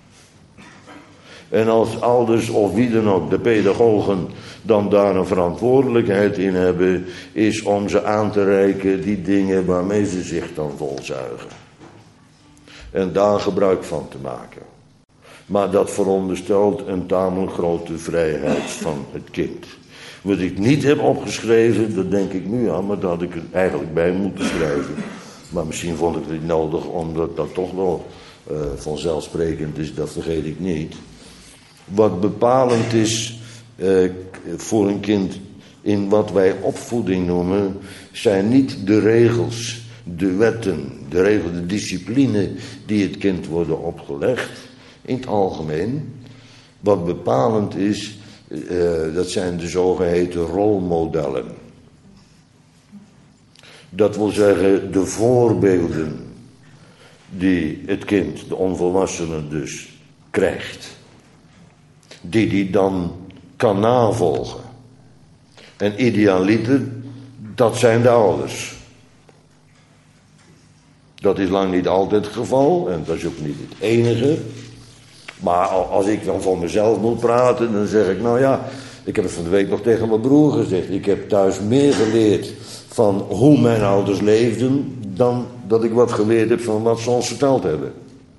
En als ouders of wie dan ook, de pedagogen, dan daar een verantwoordelijkheid in hebben, is om ze aan te reiken die dingen waarmee ze zich dan volzuigen. En daar gebruik van te maken. Maar dat veronderstelt een tamelijk grote vrijheid van het kind. Wat ik niet heb opgeschreven, dat denk ik nu aan, maar dat had ik er eigenlijk bij moeten schrijven. Maar misschien vond ik het niet nodig, omdat dat toch wel vanzelfsprekend is, dat vergeet ik niet. Wat bepalend is voor een kind in wat wij opvoeding noemen, zijn niet de regels, de wetten, de regels, de discipline die het kind worden opgelegd. In het algemeen, wat bepalend is, dat zijn de zogeheten rolmodellen. Dat wil zeggen de voorbeelden die het kind, de onvolwassene dus, krijgt. Die dan kan navolgen. En idealiter, dat zijn de ouders. Dat is lang niet altijd het geval, en dat is ook niet het enige. Maar als ik dan van mezelf moet praten, dan zeg ik, nou ja, ik heb het van de week nog tegen mijn broer gezegd. Ik heb thuis meer geleerd van hoe mijn ouders leefden, dan dat ik wat geleerd heb van wat ze ons verteld hebben.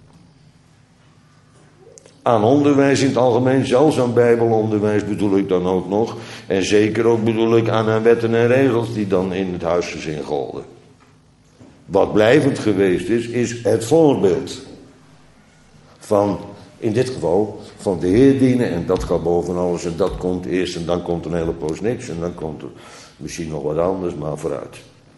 Aan onderwijs in het algemeen, zelfs aan bijbelonderwijs bedoel ik dan ook nog. En zeker ook bedoel ik aan wetten en regels die dan in het huisgezin golden. Wat blijvend geweest is het voorbeeld van, in dit geval, van de Heer dienen. En dat gaat boven alles en dat komt eerst en dan komt een hele poos niks. En dan komt er misschien nog wat anders, maar vooruit.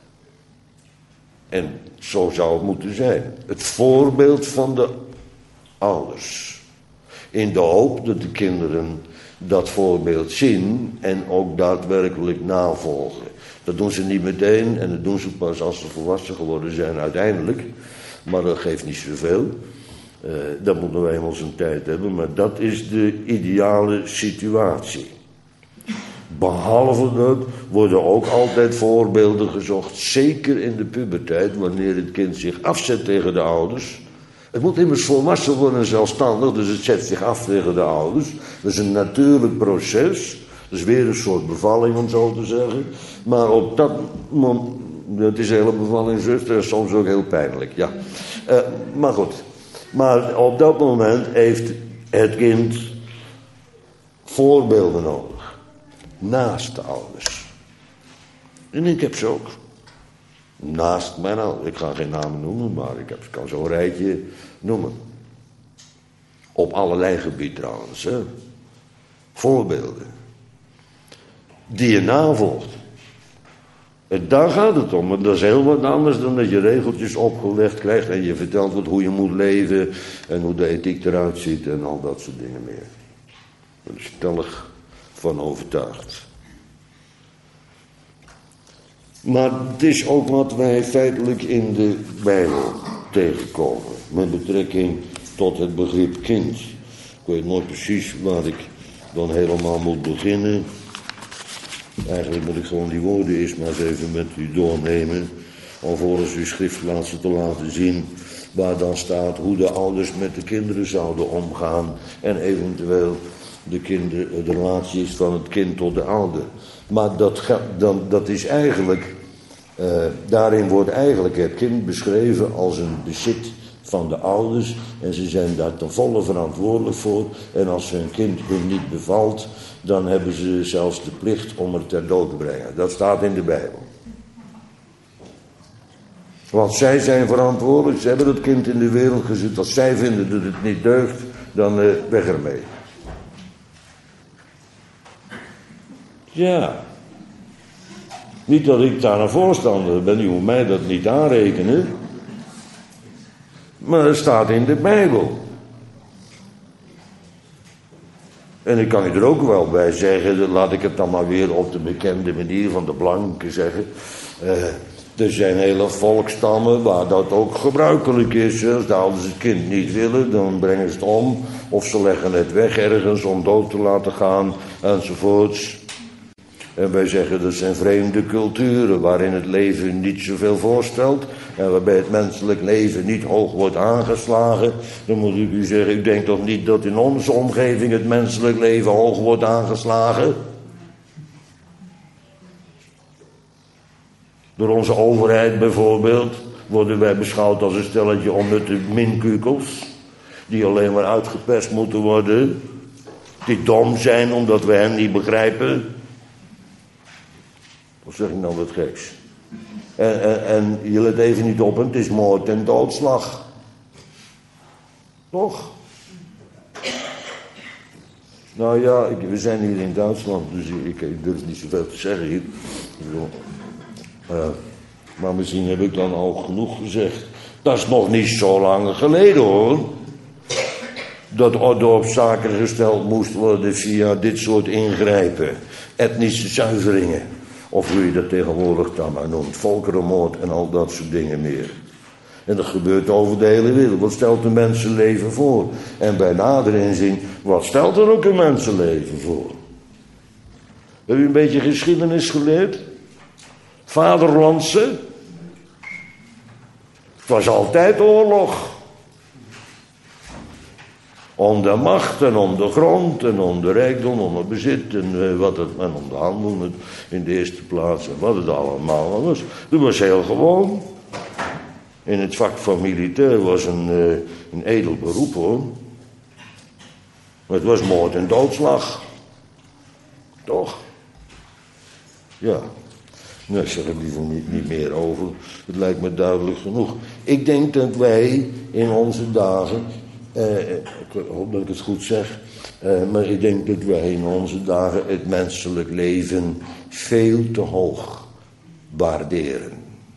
En zo zou het moeten zijn. Het voorbeeld van de ouders. In de hoop dat de kinderen dat voorbeeld zien en ook daadwerkelijk navolgen. Dat doen ze niet meteen en dat doen ze pas als ze volwassen geworden zijn uiteindelijk. Maar dat geeft niet zoveel. Dat moet nog eenmaal zijn tijd hebben, maar dat is de ideale situatie. Behalve dat worden ook altijd voorbeelden gezocht, zeker in de puberteit, wanneer het kind zich afzet tegen de ouders. Het moet immers volwassen worden zelfstandig, dus het zet zich af tegen de ouders. Dat is een natuurlijk proces. Dat is weer een soort bevalling, om zo te zeggen. Maar op dat moment, het is een hele bevalling, zuster, en soms ook heel pijnlijk, ja. Maar goed. Maar op dat moment heeft het kind voorbeelden nodig. Naast de ouders. En ik heb ze ook. Naast mijn ouders. Ik ga geen namen noemen, maar ik kan zo'n rijtje noemen. Op allerlei gebieden trouwens. Hè. Voorbeelden. Die je navolgt. En daar gaat het om. Maar dat is heel wat anders dan dat je regeltjes opgelegd krijgt en je verteld wordt hoe je moet leven en hoe de ethiek eruit ziet en al dat soort dingen meer. Daar ben ik stellig van overtuigd. Maar het is ook wat wij feitelijk in de Bijbel tegenkomen. Met betrekking tot het begrip kind. Ik weet nooit precies waar ik dan helemaal moet beginnen. Eigenlijk moet ik gewoon die woorden eerst maar eens even met u doornemen. Alvorens u schriftplaatsen te laten zien waar dan staat hoe de ouders met de kinderen zouden omgaan. En eventueel de relaties van het kind tot de ouder. Maar dat is eigenlijk, daarin wordt eigenlijk het kind beschreven als een bezit van de ouders. En ze zijn daar ten volle verantwoordelijk voor. En als hun kind hun niet bevalt, dan hebben ze zelfs de plicht om het ter dood te brengen. Dat staat in de Bijbel. Want zij zijn verantwoordelijk, ze hebben het kind in de wereld gezet. Als zij vinden dat het niet deugt, dan weg ermee. Ja. Niet dat ik daar een voorstander ben, u moet mij dat niet aanrekenen. Maar het staat in de Bijbel. En ik kan je er ook wel bij zeggen, laat ik het dan maar weer op de bekende manier van de blanken zeggen. Er zijn hele volkstammen waar dat ook gebruikelijk is. Als de ouders het kind niet willen, dan brengen ze het om. Of ze leggen het weg ergens om dood te laten gaan, enzovoorts. En wij zeggen dat zijn vreemde culturen waarin het leven niet zoveel voorstelt. En waarbij het menselijk leven niet hoog wordt aangeslagen. Dan moet ik u zeggen, u denkt toch niet dat in onze omgeving het menselijk leven hoog wordt aangeslagen? Door onze overheid bijvoorbeeld worden wij beschouwd als een stelletje onnutte minkukels. Die alleen maar uitgeperst moeten worden. Die dom zijn omdat we hen niet begrijpen. Of zeg ik nou wat geks? En je let even niet op, het is moord en doodslag. Toch? Nou ja, we zijn hier in Duitsland, dus ik durf niet zoveel te zeggen hier. Maar misschien heb ik dan al genoeg gezegd. Dat is nog niet zo lang geleden hoor. Dat orde op zaken gesteld moest worden via dit soort ingrijpen. Etnische zuiveringen. Of hoe je dat tegenwoordig dan maar noemt. Volkerenmoord en al dat soort dingen meer. En dat gebeurt over de hele wereld. Wat stelt een mensenleven voor? En bij nader inzien, wat stelt er ook een mensenleven voor? Heb u een beetje geschiedenis geleerd? Vaderlandse. Het was altijd oorlog. Om de macht en om de grond en om de rijkdom, om het bezit en om de handel in de eerste plaats en wat het allemaal was. Dat was heel gewoon. In het vak van militair was een edel beroep hoor. Maar het was moord en doodslag. Toch? Ja. Nou, ik zeg er liever niet meer over. Het lijkt me duidelijk genoeg. Ik denk dat wij in onze dagen, ik hoop dat ik het goed zeg, maar ik denk dat wij in onze dagen het menselijk leven veel te hoog waarderen.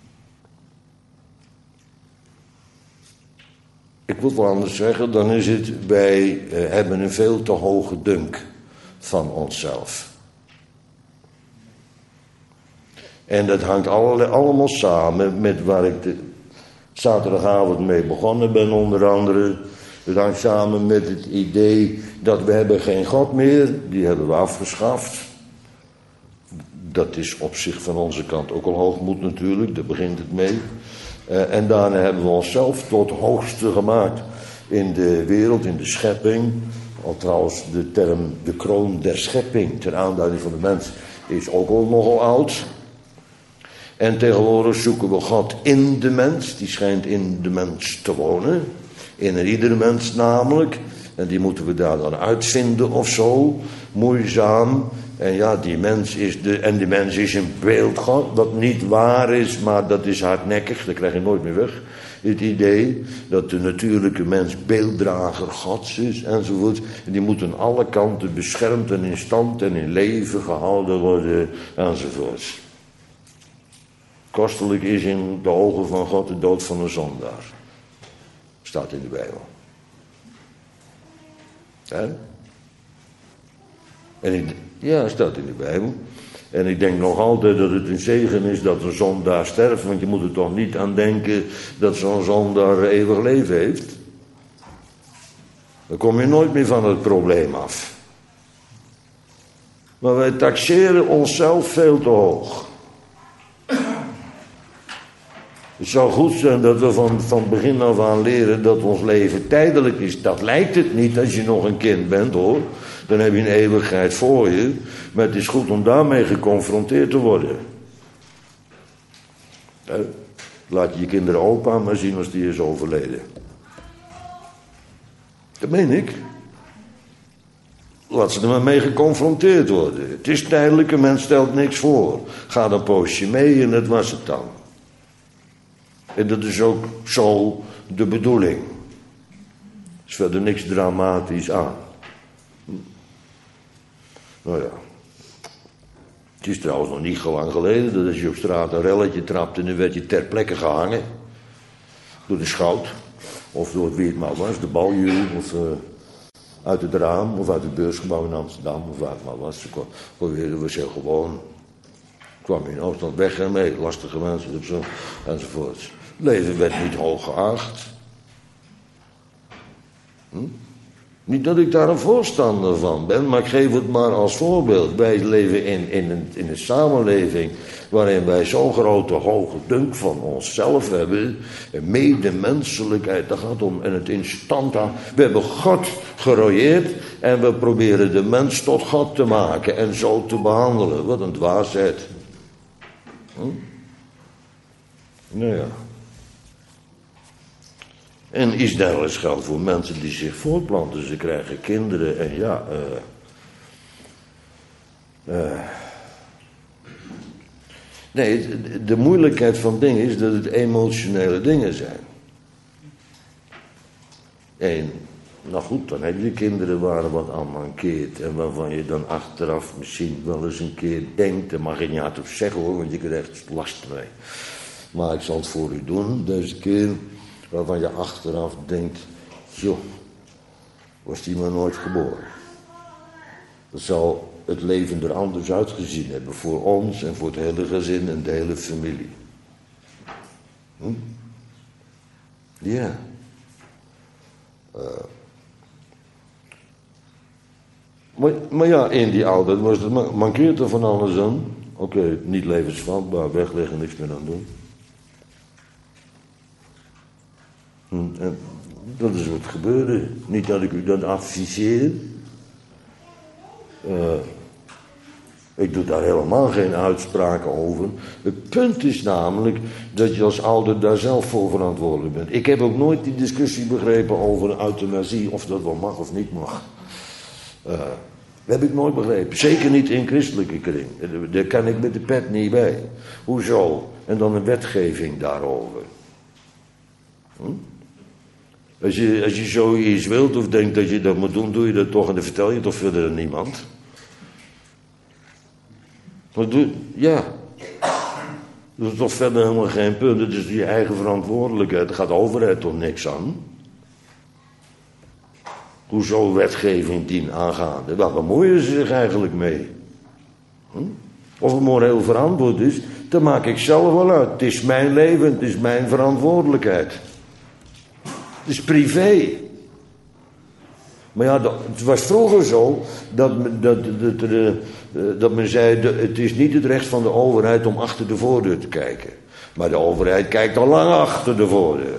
Ik wil wel anders zeggen, dan is het, wij hebben een veel te hoge dunk van onszelf. En dat hangt allemaal samen met waar ik de zaterdagavond mee begonnen ben onder andere. Het hangt samen met het idee dat we hebben geen God meer, die hebben we afgeschaft. Dat is op zich van onze kant ook al hoogmoed natuurlijk, daar begint het mee. En daarna hebben we onszelf tot hoogste gemaakt in de wereld, in de schepping. Al trouwens de term de kroon der schepping ter aanduiding van de mens is ook al nogal oud. En tegenwoordig zoeken we God in de mens, die schijnt in de mens te wonen. In iedere mens namelijk. En die moeten we daar dan uitvinden of zo. Moeizaam. En ja, die mens is een beeld God. Dat niet waar is, maar dat is hardnekkig. Dat krijg je nooit meer weg. Het idee dat de natuurlijke mens beelddrager Gods is enzovoort. En die moet aan alle kanten beschermd en in stand en in leven gehouden worden enzovoort. Kostelijk is in de ogen van God de dood van een zondaar. Staat in de Bijbel. Ja, staat in de Bijbel. En ik denk nog altijd dat het een zegen is dat een zondaar sterft. Want je moet er toch niet aan denken dat zo'n zondaar eeuwig leven heeft. Dan kom je nooit meer van het probleem af. Maar wij taxeren onszelf veel te hoog. Het zou goed zijn dat we van begin af aan leren dat ons leven tijdelijk is. Dat lijkt het niet als je nog een kind bent hoor. Dan heb je een eeuwigheid voor je. Maar het is goed om daarmee geconfronteerd te worden. Laat je kinderen opa maar zien als die is overleden. Dat meen ik. Laat ze er maar mee geconfronteerd worden. Het is tijdelijk, een mens stelt niks voor. Ga een poosje mee en dat was het dan. En dat is ook zo de bedoeling. Er is verder niks dramatisch aan. Nou ja. Het is trouwens nog niet lang geleden dat als je op straat een relletje trapte en dan werd je ter plekke gehangen. Door de schout. Of door wie het maar was, de baljuw. Of uit het raam. Of uit het beursgebouw in Amsterdam. Of waar het maar was. Dat was heel gewoon. Kwam in afstand weg en mee. Lastige mensen enzovoorts. Het leven werd niet hoog geacht. Niet dat ik daar een voorstander van ben, maar ik geef het maar als voorbeeld. Wij leven in een samenleving waarin wij zo'n grote hoge dunk van onszelf hebben. En medemenselijkheid, daar gaat om. En het instant aan. We hebben God gerooieerd en we proberen de mens tot God te maken en zo te behandelen. Wat een dwaasheid. Nou ja. En iets dergelijks geldt voor mensen die zich voortplanten. Ze krijgen kinderen en ja. Nee, de moeilijkheid van dingen is dat het emotionele dingen zijn. En, nou goed, dan heb je kinderen waar wat aan mankeert. En waarvan je dan achteraf misschien wel eens een keer denkt. Dat mag je niet hardop zeggen hoor, want je krijgt last mee. Maar ik zal het voor u doen, deze keer. Waarvan je achteraf denkt, joh, was die maar nooit geboren. Dat zal het leven er anders uitgezien hebben voor ons en voor het hele gezin en de hele familie. Ja. Maar ja, in die oudheid was het, mankeert er van alles aan. Oké, niet levensvatbaar, wegleggen, niks meer aan doen. En dat is wat gebeurde. Niet dat ik u dat adviseer. Ik doe daar helemaal geen uitspraken over. Het punt is namelijk dat je als ouder daar zelf voor verantwoordelijk bent. Ik heb ook nooit die discussie begrepen over euthanasie, of dat wel mag of niet mag. Dat heb ik nooit begrepen. Zeker niet in christelijke kring. Daar kan ik met de pet niet bij. Hoezo? En dan een wetgeving daarover. Als je zoiets wilt of denkt dat je dat moet doen, doe je dat toch en dan vertel je het toch verder aan niemand. Ja. Dat is toch verder helemaal geen punt. Het is je eigen verantwoordelijkheid. Daar gaat de overheid toch niks aan. Hoezo wetgeving dien aangaande? Waar bemoeien ze zich eigenlijk mee? Of het moreel verantwoord is, dat maak ik zelf wel uit. Het is mijn leven, het is mijn verantwoordelijkheid. Het is privé. Maar ja, het was vroeger zo dat men zei, het is niet het recht van de overheid om achter de voordeur te kijken. Maar de overheid kijkt al lang achter de voordeur.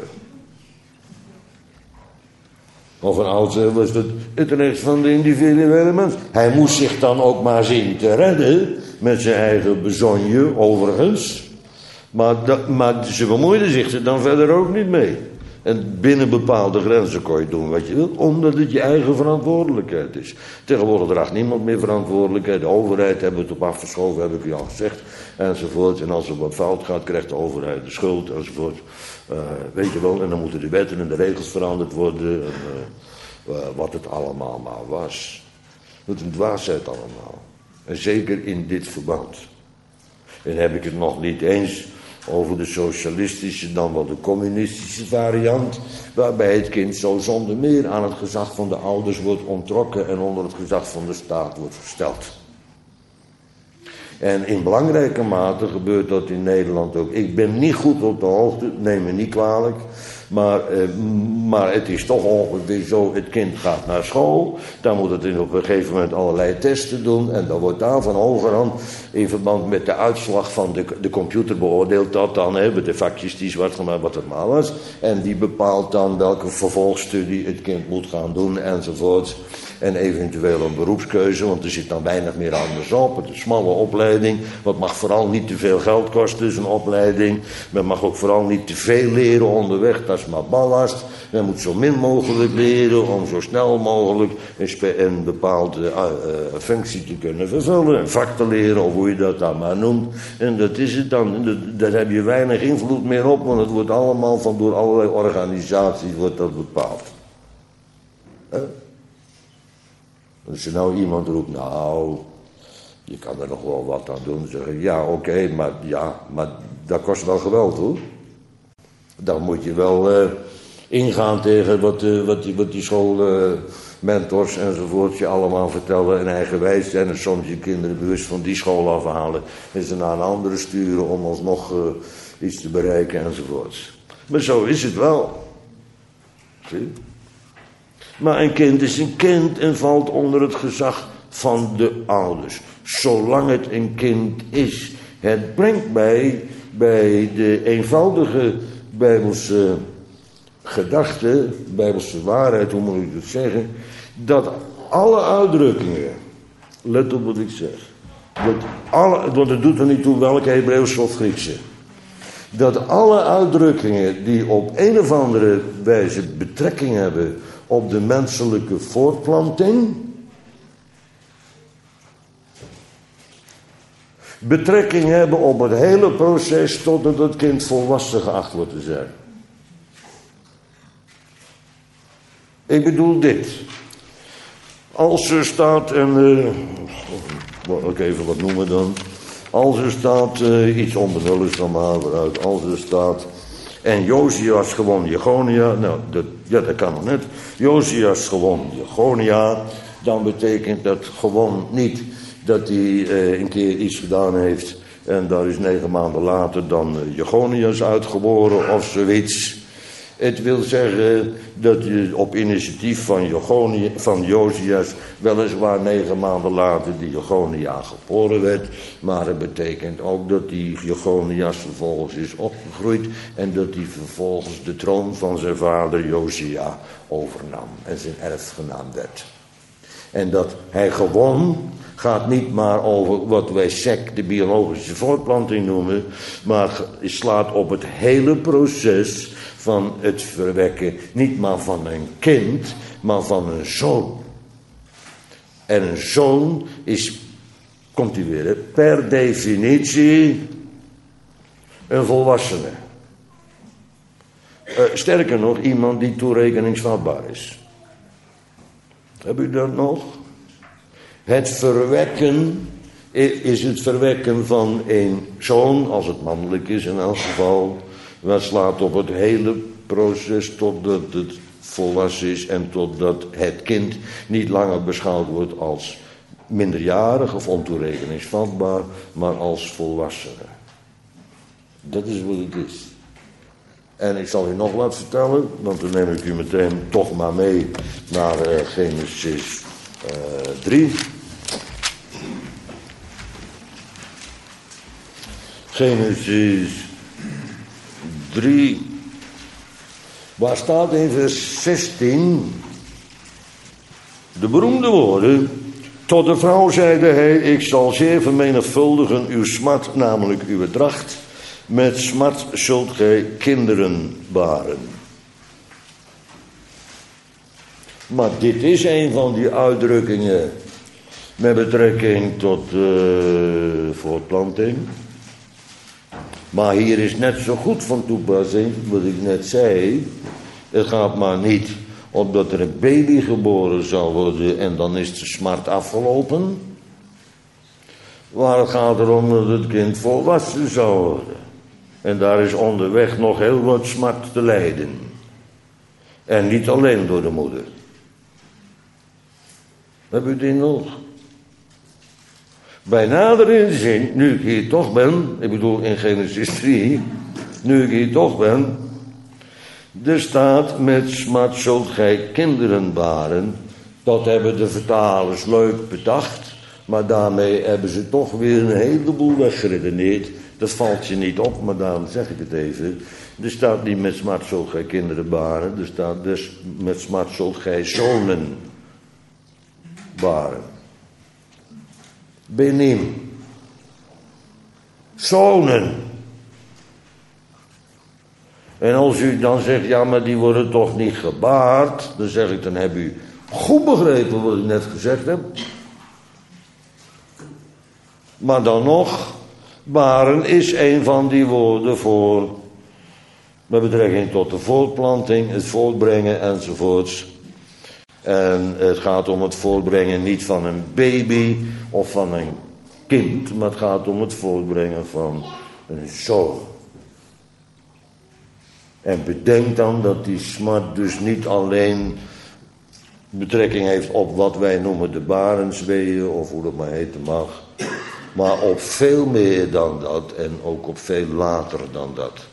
Of een oudsher was het recht van de individuele mens. Hij moest zich dan ook maar zien te redden, met zijn eigen bezonje overigens. Maar ze bemoeiden zich er dan verder ook niet mee. En binnen bepaalde grenzen kon je doen wat je wilt, omdat het je eigen verantwoordelijkheid is. Tegenwoordig draagt niemand meer verantwoordelijkheid. De overheid hebben het op afgeschoven, heb ik je al gezegd, enzovoort. En als er wat fout gaat, krijgt de overheid de schuld, enzovoort. Weet je wel, en dan moeten de wetten en de regels veranderd worden. Wat het allemaal maar was. Het is een dwaasheid allemaal. En zeker in dit verband. En heb ik het nog niet eens over de socialistische, dan wel de communistische variant, waarbij het kind zo zonder meer aan het gezag van de ouders wordt onttrokken en onder het gezag van de staat wordt gesteld. En in belangrijke mate gebeurt dat in Nederland ook. Ik ben niet goed op de hoogte, neem me niet kwalijk. Maar het is toch ongeveer zo, het kind gaat naar school. Dan moet het op een gegeven moment allerlei testen doen. En dan wordt daar van hogerhand in verband met de uitslag van de computer beoordeelt dat dan. Met de vakjes die zwart gemaakt wat het maar was. En die bepaalt dan welke vervolgstudie het kind moet gaan doen enzovoort. En eventueel een beroepskeuze, want er zit dan weinig meer anders op. Het is een smalle opleiding. Wat mag vooral niet te veel geld kosten, is een opleiding. Men mag ook vooral niet te veel leren onderweg. dat is maar ballast. Men moet zo min mogelijk leren om zo snel mogelijk een bepaalde functie te kunnen vervullen. Een vak te leren, of hoe je dat dan maar noemt. En dat is het dan. Daar heb je weinig invloed meer op, want het wordt allemaal door allerlei organisaties wordt dat bepaald. Als er nou iemand roept, nou, je kan er nog wel wat aan doen. Zeggen, ja, oké, maar dat kost wel geweld, hoor. Dan moet je wel ingaan tegen wat die schoolmentors enzovoort je allemaal vertellen en eigenwijs zijn. En soms je kinderen bewust van die school afhalen en ze naar een andere sturen om alsnog iets te bereiken enzovoorts. Maar zo is het wel. Zie? Maar een kind is een kind en valt onder het gezag van de ouders. Zolang het een kind is. Het brengt bij de eenvoudige Bijbelse gedachte, Bijbelse waarheid, hoe moet ik dat zeggen, dat alle uitdrukkingen, let op wat ik zeg, want het doet er niet toe welke Hebreeuwse of Griekse, dat alle uitdrukkingen die op een of andere wijze betrekking hebben op de menselijke voortplanting, betrekking hebben op het hele proces totdat het kind volwassen geacht wordt te zijn. Ik bedoel dit. Als er staat, ik even wat noemen dan. Als er staat, iets onbenulligs dan maar vooruit. Als er staat, en Josias gewon Jechonia. Nou, dat kan nog net. Josias gewon Jechonia. Dan betekent dat gewoon niet dat hij een keer iets gedaan heeft. En daar is 9 maanden later dan Jechonias uitgeboren of zoiets. Het wil zeggen dat je op initiatief van Josias weliswaar 9 maanden later die Jechonia geboren werd. Maar het betekent ook dat die Jechonias vervolgens is opgegroeid. En dat hij vervolgens de troon van zijn vader Josia overnam. En zijn erfgenaam werd. En dat hij gewoon gaat niet maar over wat wij de biologische voortplanting noemen. Maar slaat op het hele proces van het verwekken, niet maar van een kind, maar van een zoon. En een zoon is, komt u weer, per definitie een volwassene. Sterker nog, iemand die toerekeningsvatbaar is. Heb u dat nog? Het verwekken is het verwekken van een zoon, als het mannelijk is in elk geval. Dat slaat op het hele proces totdat het volwassen is en totdat het kind niet langer beschouwd wordt als minderjarig of ontoerekeningsvatbaar, maar als volwassene. Dat is wat het is. En ik zal u nog wat vertellen, want dan neem ik u meteen toch maar mee naar Genesis 3. Genesis 3, waar staat in vers 16 de beroemde woorden: tot de vrouw zeide hij, ik zal zeer vermenigvuldigen uw smart, namelijk uw dracht. Met smart zult gij kinderen baren. Maar dit is een van die uitdrukkingen met betrekking tot voortplanting. Maar hier is net zo goed van toepassing wat ik net zei. Het gaat maar niet om dat er een baby geboren zal worden en dan is de smart afgelopen. Maar het gaat erom dat het kind volwassen zal worden. En daar is onderweg nog heel wat smart te lijden. En niet alleen door de moeder. Heb u die nog? Bij nader inzien, nu ik hier toch ben, ik bedoel in Genesis 3, nu ik hier toch ben, er staat met smart zult gij kinderen baren. Dat hebben de vertalers leuk bedacht, maar daarmee hebben ze toch weer een heleboel weggeredeneerd. Dat valt je niet op, maar daarom zeg ik het even. Er staat niet met smart zult gij kinderen baren, er staat dus met smart zult gij zonen baren. Benim. Zonen. En als u dan zegt, ja, maar die worden toch niet gebaard, dan zeg ik, dan heb u goed begrepen wat ik net gezegd heb. Maar dan nog, baren is een van die woorden voor, met betrekking tot de voortplanting, het voortbrengen enzovoorts. En het gaat om het voortbrengen niet van een baby of van een kind, maar het gaat om het voortbrengen van een zoon. En bedenk dan dat die smart dus niet alleen betrekking heeft op wat wij noemen de barensweeën, of hoe dat maar heten mag, maar op veel meer dan dat en ook op veel later dan dat.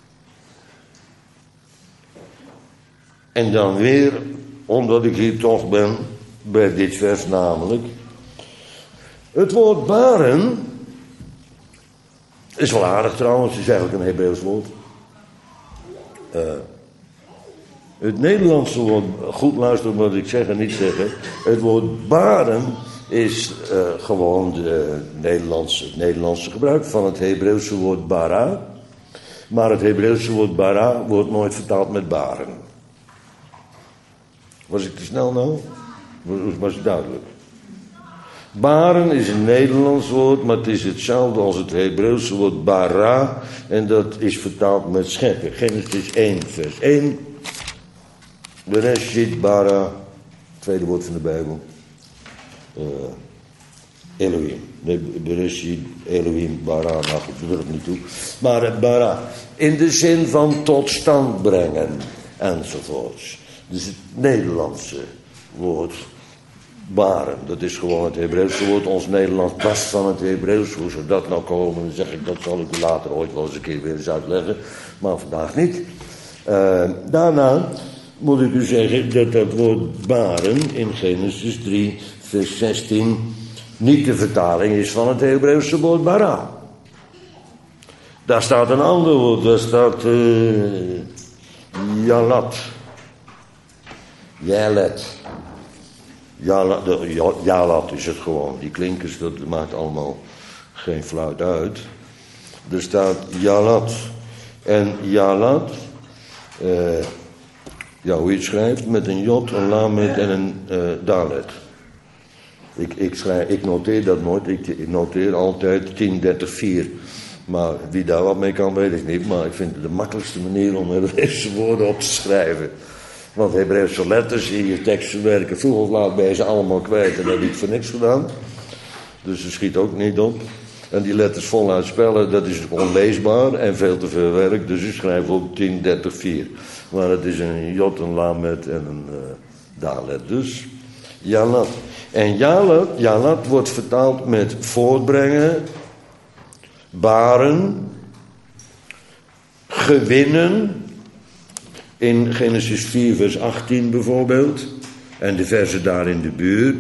En dan weer, omdat ik hier toch ben, bij dit vers namelijk. Het woord baren is wel aardig trouwens, het is eigenlijk een Hebreeuws woord. Het Nederlandse woord, goed luisteren wat ik zeg en niet zeggen. Het woord baren is gewoon het Nederlandse gebruik van het Hebreeuwse woord bara. Maar het Hebreeuwse woord bara wordt nooit vertaald met baren. Was ik te snel nou? Was het duidelijk? Baren is een Nederlands woord, maar het is hetzelfde als het Hebreeuwse woord bara. En dat is vertaald met scheppen. Genesis 1 vers 1. Bereshit bara, tweede woord van de Bijbel. Elohim. Bereshit, Elohim, bara, nou goed, dat doe ik niet toe. Maar bara, in de zin van tot stand brengen, enzovoorts. Dus het Nederlandse woord baren, dat is gewoon het Hebreeuwse woord. Ons Nederlands past van het Hebreeuws. Hoe zou dat nou komen? Dan zeg ik, dat zal ik later ooit wel eens een keer weer eens uitleggen. Maar vandaag niet. Daarna moet ik u zeggen dat dat woord baren in Genesis 3 vers 16 niet de vertaling is van het Hebreeuwse woord bara. Daar staat een ander woord, daar staat jalat. Jalat is het gewoon. Die klinkers, dat maakt allemaal geen fluit uit. Er staat jalat. En jalat, hoe je het schrijft, met een jot, een lamet en een dalet. Ik noteer dat nooit. Ik noteer altijd 10, 30, 4. Maar wie daar wat mee kan, weet ik niet. Maar ik vind het de makkelijkste manier om Hebreeuwse woorden op te schrijven. Want Hebreeuwse letters in je tekst verwerken, vroeg of laat ben je ze allemaal kwijt. En dat heb ik voor niks gedaan. Dus ze schiet ook niet op. En die letters voluit spellen, dat is onleesbaar en veel te veel werk. Dus ik schrijf ook 10, 30, 4. Maar het is een jot, een lamet en een dalet. Dus jalat. En jalat wordt vertaald met voortbrengen, baren, gewinnen. In Genesis 4 vers 18 bijvoorbeeld. En de versen daar in de buurt.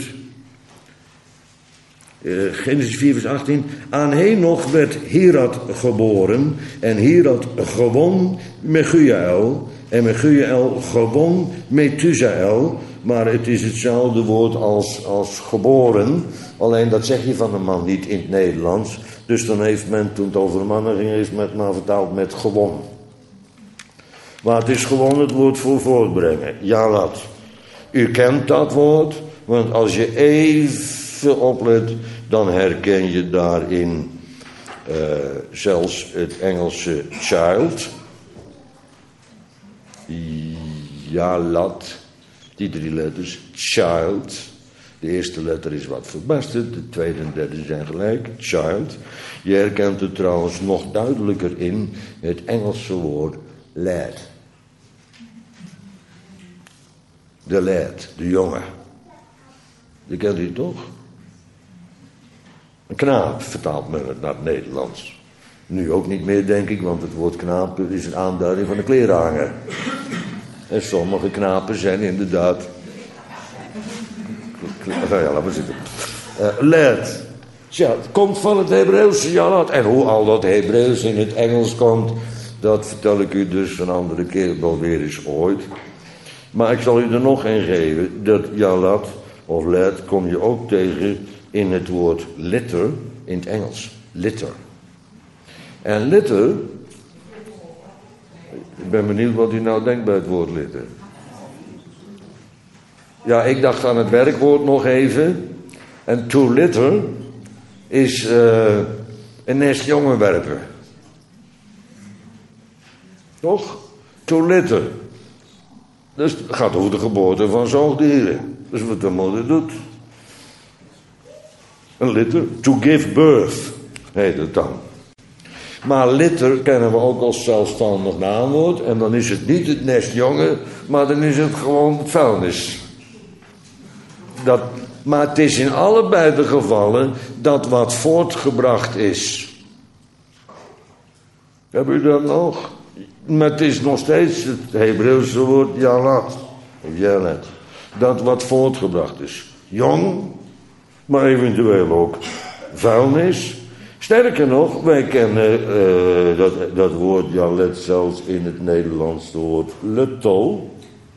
Genesis 4 vers 18. Aan Henoch werd Hirad geboren. En Hirad gewon Mechujael. En Mechujael gewon Methusael. Maar het is hetzelfde woord als geboren. Alleen dat zeg je van een man niet in het Nederlands. Dus dan heeft men, toen het over mannen ging, heeft men het maar vertaald met gewon. Maar het is gewoon het woord voor voortbrengen. Jalat. U kent dat woord. Want als je even oplet, dan herken je daarin zelfs het Engelse child. Jalat. Die 3 letters. Child. De eerste letter is wat verbasterd. De tweede en derde zijn gelijk. Child. Je herkent het trouwens nog duidelijker in het Engelse woord lad. De lad, de jongen. Je kent die toch? Een knaap vertaalt men het naar het Nederlands. Nu ook niet meer, denk ik, want het woord knaap is een aanduiding van de klerenhanger. En sommige knapen zijn inderdaad... Ja, laat maar zitten. Lad. Ja, het komt van het Hebreeuwse jalat. En hoe al dat Hebreeuws in het Engels komt, dat vertel ik u dus een andere keer wel weer eens ooit. Maar ik zal u er nog een geven. Dat jalat of lad kom je ook tegen in het woord litter in het Engels. Litter. En litter, ben benieuwd wat u nou denkt bij het woord litter. Ja, ik dacht aan het werkwoord nog even. En to litter is een nest jongen werpen. Toch? To litter. Dus het gaat over de geboorte van zoogdieren. Dat is wat de moeder doet. Een litter. To give birth heet het dan. Maar litter kennen we ook als zelfstandig naamwoord. En dan is het niet het nest jongen, maar dan is het gewoon het vuilnis. Maar het is in allebei de gevallen dat wat voortgebracht is. Hebben u dat nog? Maar het is nog steeds het Hebreeuwse woord jalat. Of jalet. Dat wat voortgebracht is. Jong, maar eventueel ook vuilnis. Sterker nog, wij kennen dat woord jalet zelfs in het Nederlands woord luttel.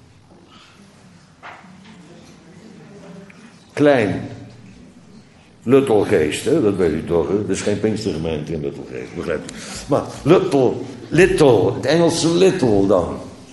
Klein. Luttelgeest, hè? Dat weet u toch, hè? Er is geen Pinkstergemeente in Luttelgeest, begrijp je? Maar little, het Engelse little dan.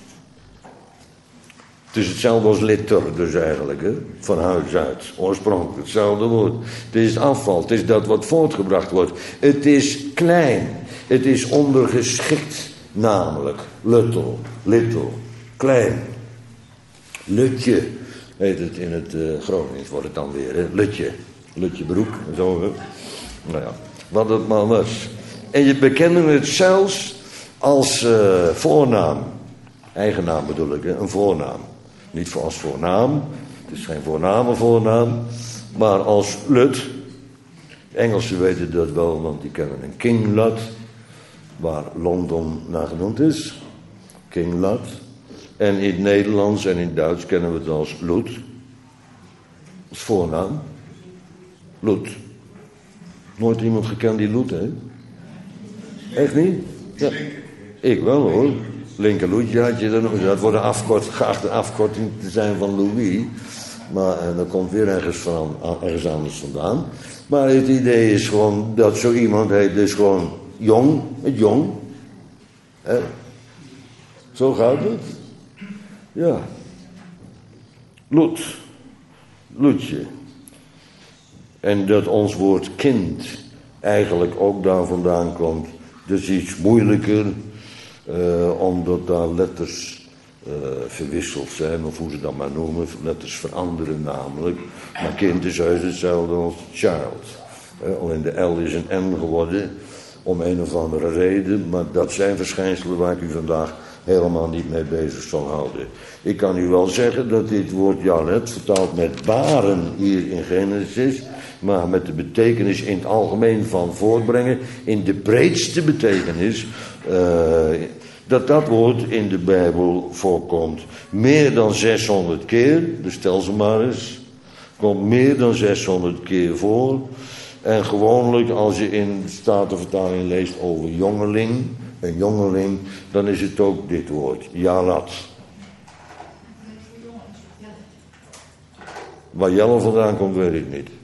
Het is hetzelfde als litter dus eigenlijk, hè? Van huis uit. Oorspronkelijk hetzelfde woord. Het is afval, het is dat wat voortgebracht wordt. Het is klein, het is ondergeschikt namelijk. Little, klein. Lutje heet het in het Gronings, wordt het dan weer, hè? Lutje broek, zo, hè? Nou ja, wat het maar was. En we kennen het zelfs als voornaam. Eigen naam bedoel ik, hè? Een voornaam. Niet als voornaam, het is geen voornaam, maar als lut. De Engelsen weten dat wel, want die kennen een King Lut, waar Londen naar genoemd is. King Lut. En in het Nederlands en in het Duits kennen we het als Lut. Als voornaam. Lut. Nooit iemand gekend die Lut, hè? Echt niet? Ja. Ik wel hoor. Linker Loetje had je dan. Dat wordt geacht een afkorting te zijn van Louis. Maar dat komt weer ergens anders vandaan. Maar het idee is gewoon dat zo iemand heet dus gewoon jong. Het jong. Zo gaat het. Ja. Loetje. En dat ons woord kind eigenlijk ook daar vandaan komt. Dus iets moeilijker. Omdat daar letters verwisseld zijn, of hoe ze dat maar noemen. Letters veranderen namelijk. Maar kind is juist hetzelfde als child. Alleen de L is een N geworden. Om een of andere reden. Maar dat zijn verschijnselen waar ik u vandaag helemaal niet mee bezig zal houden. Ik kan u wel zeggen dat dit woord jalet, vertaald met baren hier in Genesis, maar met de betekenis in het algemeen van voortbrengen, in de breedste betekenis, dat woord in de Bijbel voorkomt. Meer dan 600 keer, dus stel ze maar eens, komt meer dan 600 keer voor. En gewoonlijk als je in de Statenvertaling leest over jongeling, een jongeling, dan is het ook dit woord, jalat. Waar Jelle vandaan komt, weet ik niet.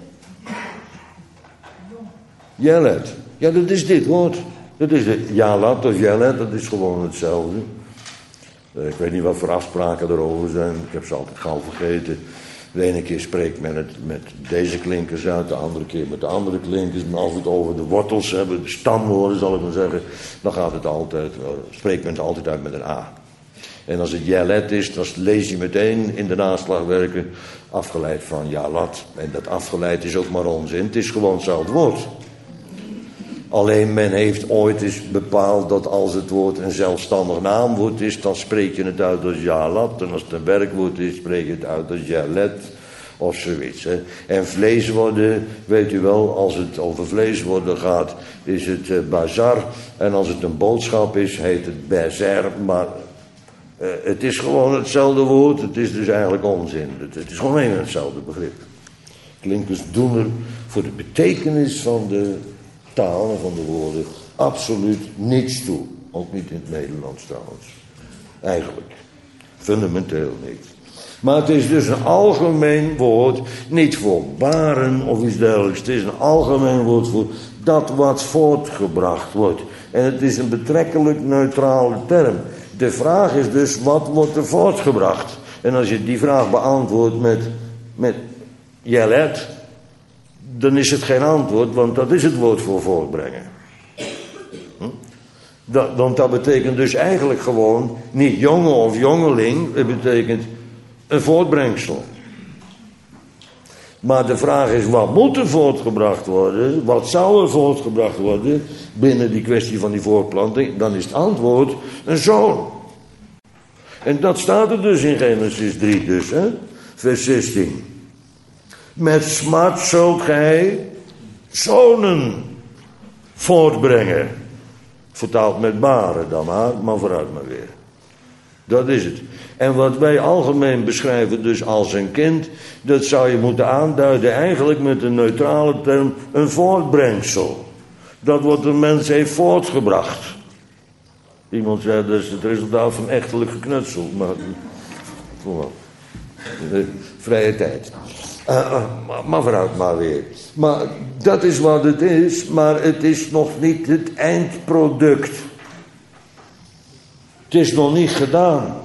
Jelet. Ja, dat is dit woord. Dat is het. Jalat of jelet, dat is gewoon hetzelfde. Ik weet niet wat voor afspraken erover zijn. Ik heb ze altijd gauw vergeten. De ene keer spreekt men het met deze klinkers uit, de andere keer met de andere klinkers. Maar als we het over de wortels hebben, de stamwoorden zal ik maar zeggen, dan spreekt men het altijd uit met een A. En als het jelet is, dan lees je meteen in de naslagwerken afgeleid van jalat. En dat afgeleid is ook maar onzin. Het is gewoon hetzelfde woord. Alleen men heeft ooit eens bepaald dat als het woord een zelfstandig naamwoord is, dan spreek je het uit als jalat. En als het een werkwoord is, spreek je het uit als jalet of zoiets. Hè. En vleeswoorden, weet u wel, als het over vleeswoorden gaat, is het bazar. En als het een boodschap is, heet het bezer. Maar het is gewoon hetzelfde woord. Het is dus eigenlijk onzin. Het is gewoon hetzelfde begrip. Klinkers doen er voor de betekenis van de taal en van de woorden absoluut niets toe. Ook niet in het Nederlands trouwens. Eigenlijk. Fundamenteel niet. Maar het is dus een algemeen woord, niet voor baren of iets dergelijks. Het is een algemeen woord voor dat wat voortgebracht wordt. En het is een betrekkelijk neutrale term. De vraag is dus, wat wordt er voortgebracht? En als je die vraag beantwoordt met Jelet, dan is het geen antwoord, want dat is het woord voor voortbrengen. Want dat betekent dus eigenlijk gewoon niet jongen of jongeling, het betekent een voortbrengsel. Maar de vraag is, wat moet er voortgebracht worden? Wat zou er voortgebracht worden binnen die kwestie van die voortplanting? Dan is het antwoord een zoon. En dat staat er dus in Genesis 3 dus, hè? Vers 16. Met smart zult gij zonen voortbrengen. Vertaald met baren dan maar vooruit maar weer. Dat is het. En wat wij algemeen beschrijven dus als een kind, dat zou je moeten aanduiden eigenlijk met een neutrale term, een voortbrengsel. Dat wat een mens heeft voortgebracht. Iemand zei, dat is het resultaat van echtelijk geknutsel. Maar, vrije tijd. Maar vooruit maar weer. Maar dat is wat het is, maar het is nog niet het eindproduct. Het is nog niet gedaan.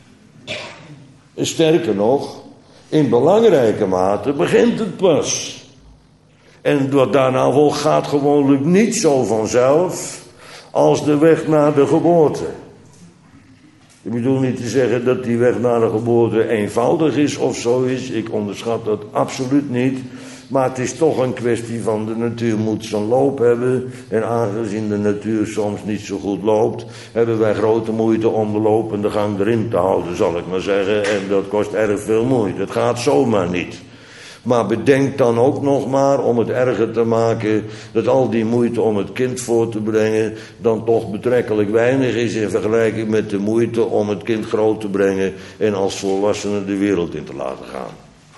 Sterker nog, in belangrijke mate begint het pas. En wat daarna volgt gaat gewoonlijk niet zo vanzelf als de weg naar de geboorte. Ik bedoel niet te zeggen dat die weg naar de geboorte eenvoudig is of zo is. Ik onderschat dat absoluut niet. Maar het is toch een kwestie van de natuur moet zijn loop hebben. En aangezien de natuur soms niet zo goed loopt, hebben wij grote moeite om de lopende gang erin te houden, zal ik maar zeggen. En dat kost erg veel moeite. Het gaat zomaar niet. Maar bedenk dan ook nog maar, om het erger te maken, dat al die moeite om het kind voor te brengen dan toch betrekkelijk weinig is in vergelijking met de moeite om het kind groot te brengen en als volwassene de wereld in te laten gaan.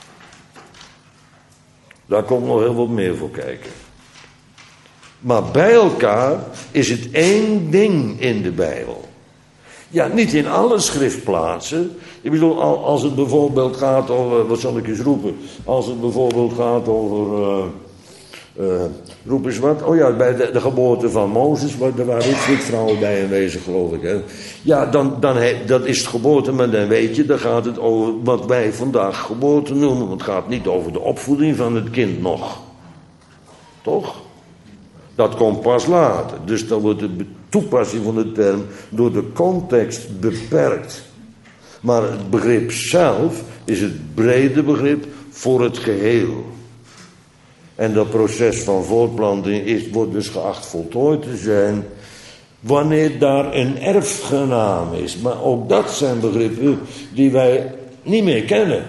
Daar komt nog heel wat meer voor kijken. Maar bij elkaar is het één ding in de Bijbel. Ja, niet in alle schriftplaatsen. Ik bedoel, als het bijvoorbeeld gaat over, wat zal ik eens roepen? Als het bijvoorbeeld gaat over, roep eens wat? Oh ja, bij de geboorte van Mozes, er waren ook vrouwen bij aanwezig, geloof ik. Hè? Ja, dat is het geboorte, maar dan weet je, dan gaat het over wat wij vandaag geboorte noemen. Want het gaat niet over de opvoeding van het kind nog. Toch? Dat komt pas later. Dus dan wordt de toepassing van de term door de context beperkt. Maar het begrip zelf is het brede begrip voor het geheel. En dat proces van voortplanting wordt dus geacht voltooid te zijn wanneer daar een erfgenaam is. Maar ook dat zijn begrippen die wij niet meer kennen.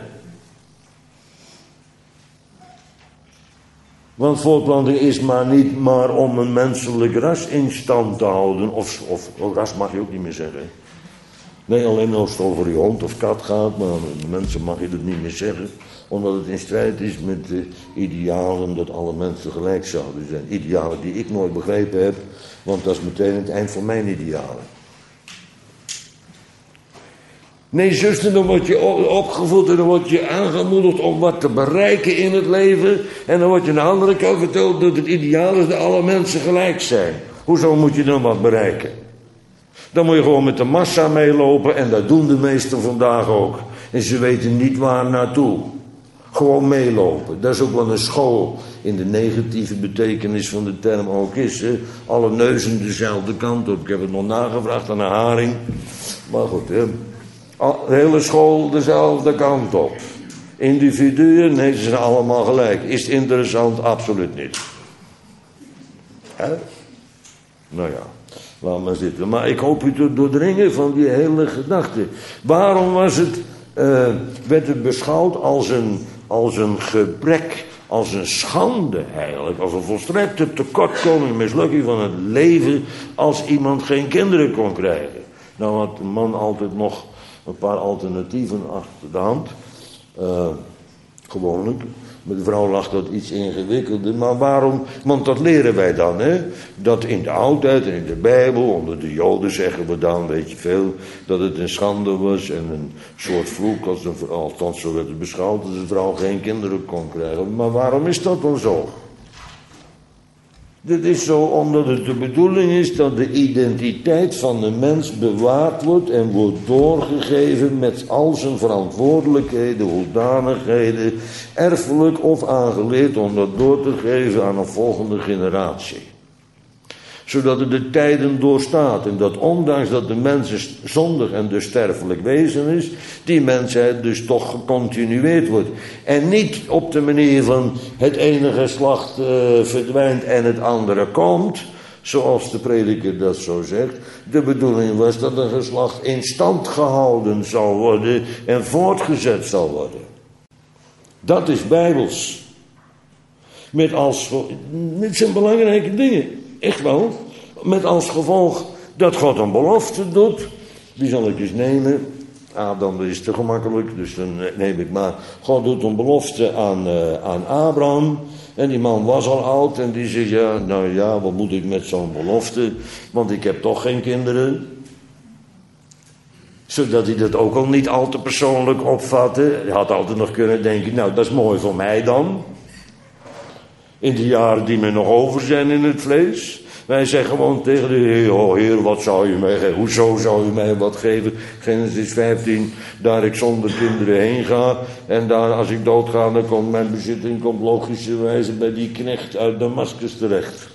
Want voortplanting is maar niet maar om een menselijk ras in stand te houden. Of ras mag je ook niet meer zeggen. Nee, alleen als het over je hond of kat gaat, maar de mensen mag je dat niet meer zeggen. Omdat het in strijd is met de idealen dat alle mensen gelijk zouden zijn. Idealen die ik nooit begrepen heb, want dat is meteen het eind van mijn idealen. Nee, zuster, dan word je opgevoed en dan word je aangemoedigd om wat te bereiken in het leven. En dan word je aan de andere kant verteld dat het ideaal is dat alle mensen gelijk zijn. Hoezo moet je dan wat bereiken? Dan moet je gewoon met de massa meelopen en dat doen de meesten vandaag ook. En ze weten niet waar naartoe. Gewoon meelopen. Dat is ook wel een school in de negatieve betekenis van de term ook is. Hè? Alle neuzen dezelfde kant op. Ik heb het nog nagevraagd aan een haring. Maar goed, hè. De hele school dezelfde kant op. Individuen, nee, ze zijn allemaal gelijk. Is het interessant? Absoluut niet. Hè? Nou ja, laat maar zitten. Maar ik hoop u te doordringen van die hele gedachte. Waarom werd het beschouwd als een gebrek, als een schande eigenlijk, als een volstrekte tekortkoming, mislukking van het leven, als iemand geen kinderen kon krijgen? Nou had de man altijd nog een paar alternatieven achter de hand. Gewoonlijk. Met de vrouw lag dat iets ingewikkelder. Maar waarom? Want dat leren wij dan, hè. Dat in de oudheid en in de Bijbel, onder de Joden zeggen we dan, weet je veel, dat het een schande was en een soort vloek, althans zo werd het beschouwd, dat de vrouw geen kinderen kon krijgen. Maar waarom is dat dan zo? Dit is zo omdat het de bedoeling is dat de identiteit van de mens bewaard wordt en wordt doorgegeven met al zijn verantwoordelijkheden, hoedanigheden, erfelijk of aangeleerd om dat door te geven aan een volgende generatie. Zodat het de tijden doorstaat en dat ondanks dat de mens een zondig en dus sterfelijk wezen is, die mensheid dus toch gecontinueerd wordt. En niet op de manier van het ene geslacht verdwijnt en het andere komt, zoals de prediker dat zo zegt. De bedoeling was dat een geslacht in stand gehouden zal worden en voortgezet zal worden. Dat is bijbels. Met zijn belangrijke dingen. Echt wel. Met als gevolg dat God een belofte doet. Die zal ik eens nemen. Adam is te gemakkelijk, dus dan neem ik maar. God doet een belofte aan Abraham. En die man was al oud en die zegt, ja, nou ja, wat moet ik met zo'n belofte? Want ik heb toch geen kinderen. Zodat hij dat ook al niet al te persoonlijk opvatte. Hij had altijd nog kunnen denken, nou, dat is mooi voor mij dan. In de jaren die me nog over zijn in het vlees. Wij zeggen gewoon tegen de Heer, oh Heer, wat zou u mij geven? Hoezo zou u mij wat geven? Genesis 15, daar ik zonder kinderen heen ga. En daar, als ik doodga, dan komt mijn bezitting logischerwijze bij die knecht uit Damascus terecht.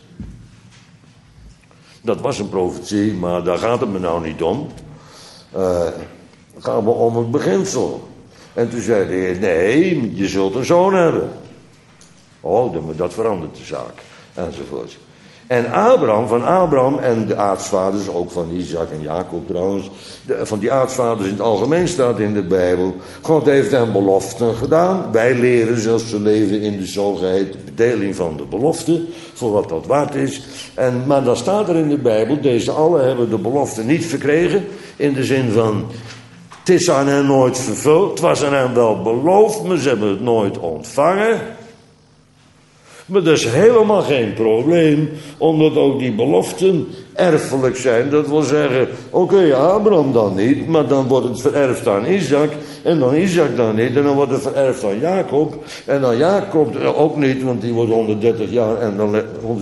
Dat was een profetie, maar daar gaat het me nou niet om. Het gaat me om het beginsel. En toen zei de Heer, nee, je zult een zoon hebben. Oh, dat verandert de zaak. Enzovoort. En van Abraham en de aartsvaders, ook van Isaac en Jacob trouwens, van die aartsvaders in het algemeen staat in de Bijbel. God heeft hen beloften gedaan. Wij leren zelfs te leven in de zogeheten bedeling van de belofte, voor wat dat waard is. Maar dan staat er in de Bijbel, deze allen hebben de belofte niet verkregen, in de zin van, het is aan hen nooit vervuld, het was aan hen wel beloofd, maar ze hebben het nooit ontvangen. Maar dat is helemaal geen probleem, omdat ook die beloften erfelijk zijn. Dat wil zeggen, oké, Abraham dan niet, maar dan wordt het vererfd aan Isaac. En dan Isaac dan niet, en dan wordt het vererfd aan Jacob. En dan Jacob ook niet, want die wordt 130 jaar, en dan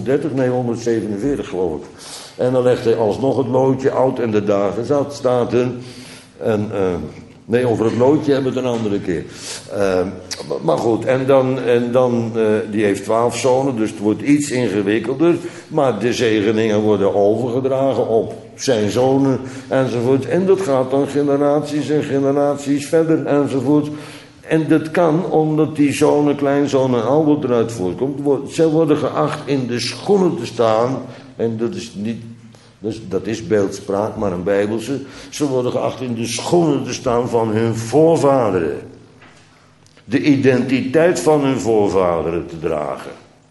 147 geloof ik. En dan legt hij alsnog het loodje oud en de dagen zat, staat er. En nee, over het loodje hebben we het een andere keer. Maar goed, en dan die heeft 12 zonen, dus het wordt iets ingewikkelder. Maar de zegeningen worden overgedragen op zijn zonen enzovoort. En dat gaat dan generaties en generaties verder enzovoort. En dat kan omdat die zonen, kleinzonen en al wat eruit voortkomt. Zij worden geacht in de schoenen te staan. En dat is niet... Dus dat is beeldspraak, maar een bijbelse. Ze worden geacht in de schoenen te staan van hun voorvaderen. De identiteit van hun voorvaderen te dragen.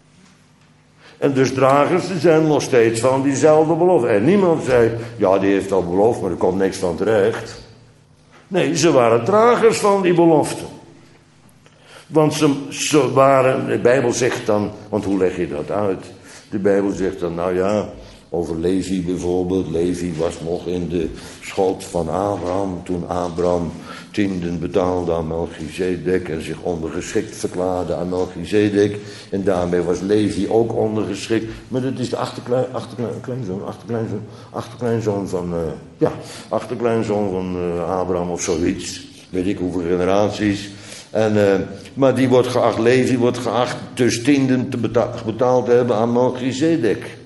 En dus dragen ze zijn nog steeds van diezelfde belofte. En niemand zei, ja die heeft al beloofd, maar er komt niks van terecht. Nee, ze waren dragers van die belofte. Want ze waren, de Bijbel zegt dan, want hoe leg je dat uit? De Bijbel zegt dan, nou ja... Over Levi bijvoorbeeld. Levi was nog in de schoot van Abraham. Toen Abraham tienden betaalde aan Melchizedek. En zich ondergeschikt verklaarde aan Melchizedek. En daarmee was Levi ook ondergeschikt. Maar dat is de achterkleinzoon van Abraham of zoiets. Weet ik hoeveel generaties. Maar die wordt geacht, Levi wordt geacht dus tienden betaald te hebben aan Melchizedek.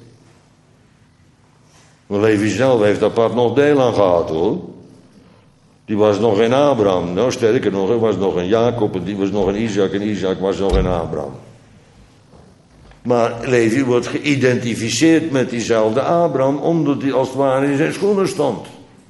Maar Levi zelf heeft apart nog deel aan gehad hoor. Die was nog in Abraham. Nou, sterker nog, er was nog een Jacob en die was nog in Isaac en Isaac was nog in Abraham. Maar Levi wordt geïdentificeerd met diezelfde Abraham, omdat hij als het ware in zijn schoenen stond.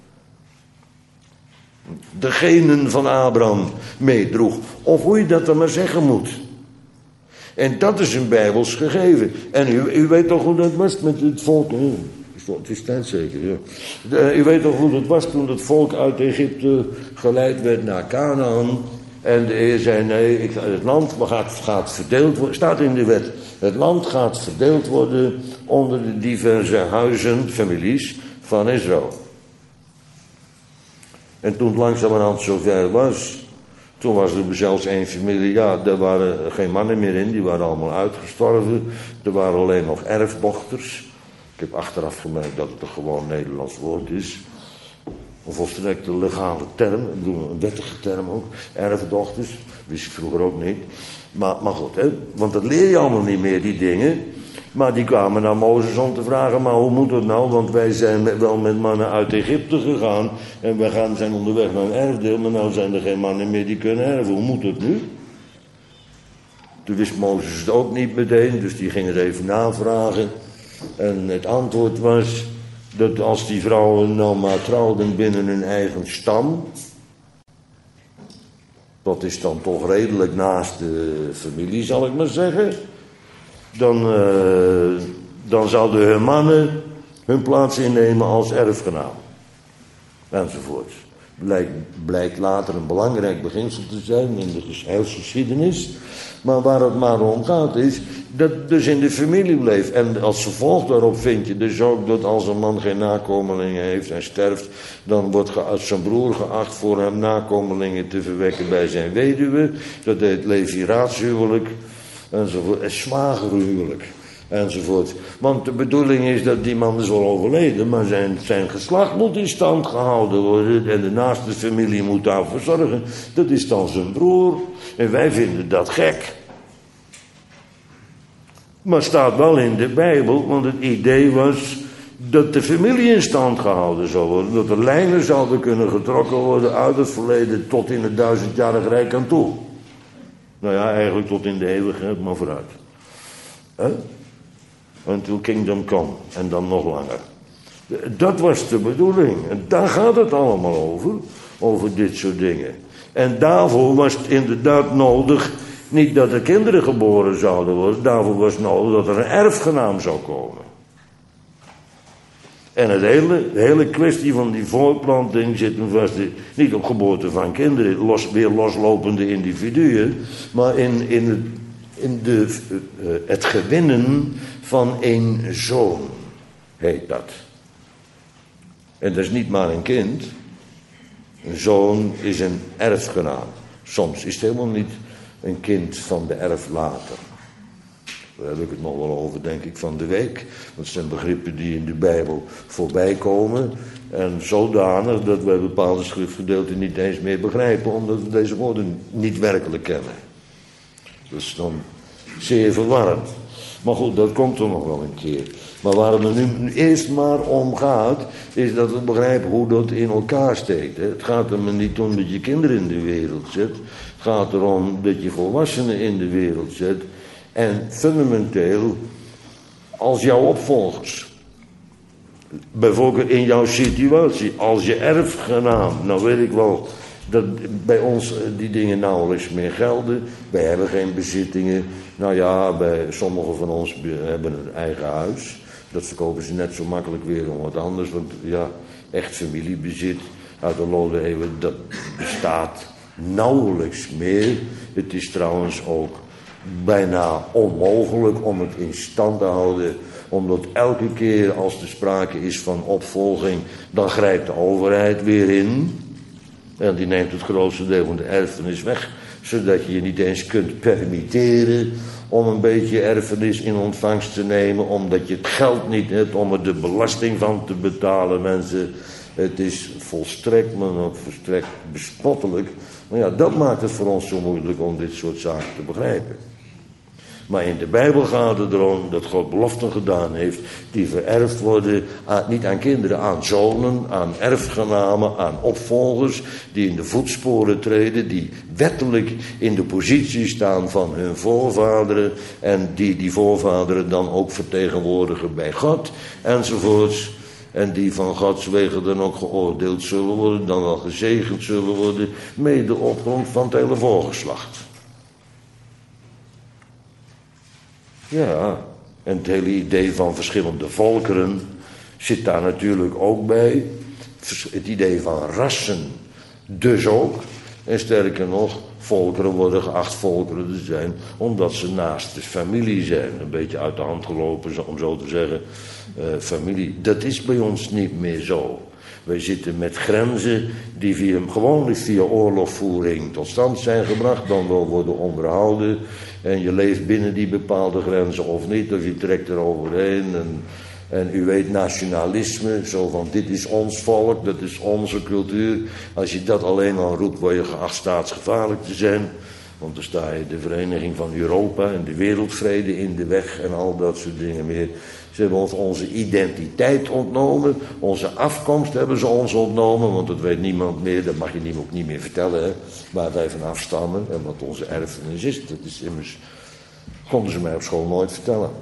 De genen van Abraham meedroeg. Of hoe je dat dan maar zeggen moet. En dat is een bijbels gegeven. En u weet toch hoe dat was met het volk. Het is tijd zeker, ja. U weet toch hoe het was toen het volk uit Egypte geleid werd naar Canaan. En de Heer zei, nee, het land gaat verdeeld worden. Staat in de wet. Het land gaat verdeeld worden onder de diverse huizen, families van Israël. En toen het langzamerhand zover was, Toen was er zelfs één familie, ja, daar waren geen mannen meer in, die waren allemaal uitgestorven. Er waren alleen nog erfdochters. Ik heb achteraf gemerkt dat het een gewoon Nederlands woord is. Een volstrekte legale term, ik bedoel een wettige term ook. Erfdochters, wist ik vroeger ook niet. Maar goed, hè, want dat leer je allemaal niet meer, die dingen. Maar die kwamen naar Mozes om te vragen, maar hoe moet dat nou? Want wij zijn wel met mannen uit Egypte gegaan. En wij zijn onderweg naar een erfdeel, maar nou zijn er geen mannen meer die kunnen erven. Hoe moet dat nu? Toen wist Mozes het ook niet meteen, dus die ging het even navragen. En het antwoord was dat als die vrouwen nou maar trouwden binnen hun eigen stam, dat is dan toch redelijk naast de familie, zal ik maar zeggen, dan zouden hun mannen hun plaats innemen als erfgenaam. Enzovoort. Blijkt later een belangrijk beginsel te zijn in de heilsgeschiedenis. Maar waar het maar om gaat is dat het dus in de familie bleef. En als gevolg daarop vind je dus ook dat als een man geen nakomelingen heeft en sterft, dan wordt zijn broer geacht voor hem nakomelingen te verwekken bij zijn weduwe. Dat heet leviraatshuwelijk enzovoort. En zwagerhuwelijk enzovoort. Want de bedoeling is dat die man is wel overleden, maar zijn geslacht moet in stand gehouden worden en de naaste familie moet daarvoor zorgen. Dat is dan zijn broer. En wij vinden dat gek. Maar staat wel in de Bijbel, want het idee was dat de familie in stand gehouden zou worden. Dat er lijnen zouden kunnen getrokken worden uit het verleden tot in het 1000-jarig rijk aan toe. Nou ja, eigenlijk tot in de eeuwigheid, maar vooruit. Until kingdom come. En dan nog langer. Dat was de bedoeling. En daar gaat het allemaal over. Over dit soort dingen. En daarvoor was het inderdaad nodig, niet dat er kinderen geboren zouden worden, daarvoor was het nodig dat er een erfgenaam zou komen. En de hele kwestie van die voortplanting zit hem vast niet op geboorte van kinderen, weer loslopende individuen, maar in het gewinnen van een zoon, heet dat. En dat is niet maar een kind. Een zoon is een erfgenaam. Soms is het helemaal niet een kind van de erflater. Daar heb ik het nog wel over, denk ik, van de week. Dat zijn begrippen die in de Bijbel voorbij komen. En zodanig dat wij bepaalde schriftgedeelten niet eens meer begrijpen, omdat we deze woorden niet werkelijk kennen. Dat is dan zeer verwarrend. Maar goed, dat komt er nog wel een keer. Maar waar het nu eerst maar om gaat, is dat we begrijpen hoe dat in elkaar steekt. Het gaat er maar niet om dat je kinderen in de wereld zet. Het gaat erom dat je volwassenen in de wereld zet. En fundamenteel, als jouw opvolgers, bijvoorbeeld in jouw situatie, als je erfgenaam, nou weet ik wel dat bij ons die dingen nauwelijks meer gelden. Wij hebben geen bezittingen. Nou ja, bij sommigen van ons hebben een eigen huis. Dat verkopen ze net zo makkelijk weer om wat anders. Want ja, echt familiebezit uit de Lode Eeuwen, dat bestaat nauwelijks meer. Het is trouwens ook bijna onmogelijk om het in stand te houden. Omdat elke keer als er sprake is van opvolging, dan grijpt de overheid weer in. En die neemt het grootste deel van de erfenis weg. Zodat je je niet eens kunt permitteren om een beetje erfenis in ontvangst te nemen. Omdat je het geld niet hebt om er de belasting van te betalen, mensen. Het is volstrekt, maar ook volstrekt bespottelijk. Maar ja, dat maakt het voor ons zo moeilijk om dit soort zaken te begrijpen. Maar in de Bijbel gaat het erom dat God beloften gedaan heeft die vererfd worden, niet aan kinderen, aan zonen, aan erfgenamen, aan opvolgers, die in de voetsporen treden, die wettelijk in de positie staan van hun voorvaderen en die voorvaderen dan ook vertegenwoordigen bij God enzovoorts. En die van Gods wegen dan ook geoordeeld zullen worden, dan wel gezegend zullen worden, mede op grond van het hele voorgeslacht. Ja, en het hele idee van verschillende volkeren zit daar natuurlijk ook bij. Het idee van rassen dus ook. En sterker nog, volkeren worden geacht volkeren te zijn, omdat ze naast de familie zijn. Een beetje uit de hand gelopen, om zo te zeggen, familie. Dat is bij ons niet meer zo. Wij zitten met grenzen die via oorlogvoering tot stand zijn gebracht, dan wel worden onderhouden. En je leeft binnen die bepaalde grenzen of niet, of je trekt er overheen. En u weet, nationalisme, zo van dit is ons volk, dat is onze cultuur. Als je dat alleen al roept, word je geacht staatsgevaarlijk te zijn. Want dan sta je de Vereniging van Europa en de wereldvrede in de weg en al dat soort dingen meer. Ze hebben ons onze identiteit ontnomen, onze afkomst hebben ze ons ontnomen, want dat weet niemand meer, dat mag je ook niet meer vertellen, hè, waar wij van afstammen en wat onze erfenis is. Dat is immers, konden ze mij op school nooit vertellen.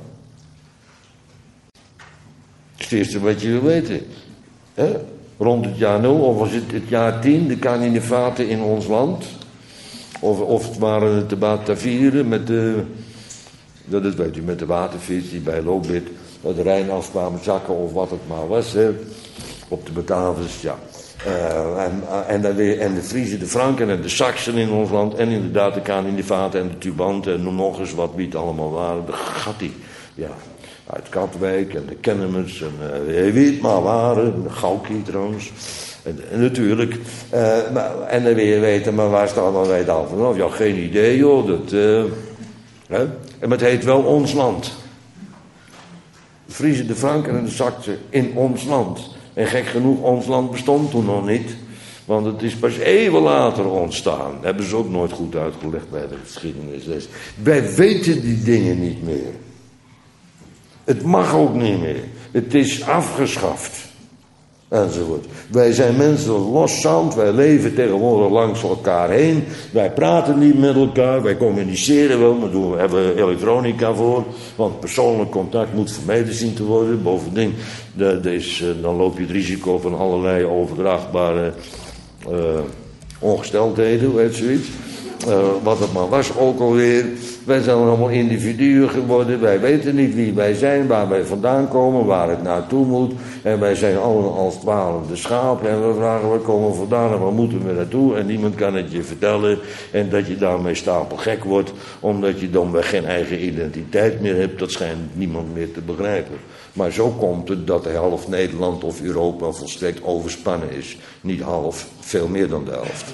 Het is het eerste wat je wil weten. Hè? Rond het jaar 0, of was het jaar 10, de Caninifaten in ons land. Of het waren het de Batavieren met de, dat weet u, met de watervis die bij Lobit de Rijn afkwamen zakken of wat het maar was. Hè? Op de Batavus, ja. En de Friezen, de Franken en de Saksen in ons land. En inderdaad de Caninifaten en de Tubanten en nog eens wat wie het allemaal waren. De Gatti, ja. Uit Katwijk en de Kennemers en wie het maar waren. De Gaukie trouwens. En natuurlijk. En dan wil je weten, maar waar staan wij dan vanaf? Ja, geen idee joh. Dat, hè? En het heet wel ons land. De Friezen, de Franken en de Saksen in ons land. En gek genoeg, ons land bestond toen nog niet. Want het is pas eeuwen later ontstaan. Dat hebben ze ook nooit goed uitgelegd bij de geschiedenisles. Wij weten die dingen niet meer. Het mag ook niet meer. Het is afgeschaft. Enzovoort. Wij zijn mensen los zand. Wij leven tegenwoordig langs elkaar heen. Wij praten niet met elkaar. Wij communiceren wel. Maar we hebben elektronica voor. Want persoonlijk contact moet vermeden zien te worden. Bovendien, dan loop je het risico van allerlei overdraagbare ongesteldheden. Hoe heet zoiets? Wat het maar was ook alweer. Wij zijn allemaal individuen geworden. Wij weten niet wie wij zijn, waar wij vandaan komen, waar het naartoe moet. En wij zijn allemaal als dwalende schapen. En we vragen, waar komen we vandaan en waar moeten we naartoe? En niemand kan het je vertellen. En dat je daarmee stapelgek wordt, omdat je dan weer geen eigen identiteit meer hebt. Dat schijnt niemand meer te begrijpen. Maar zo komt het dat de helft Nederland of Europa volstrekt overspannen is. Niet half, veel meer dan de helft.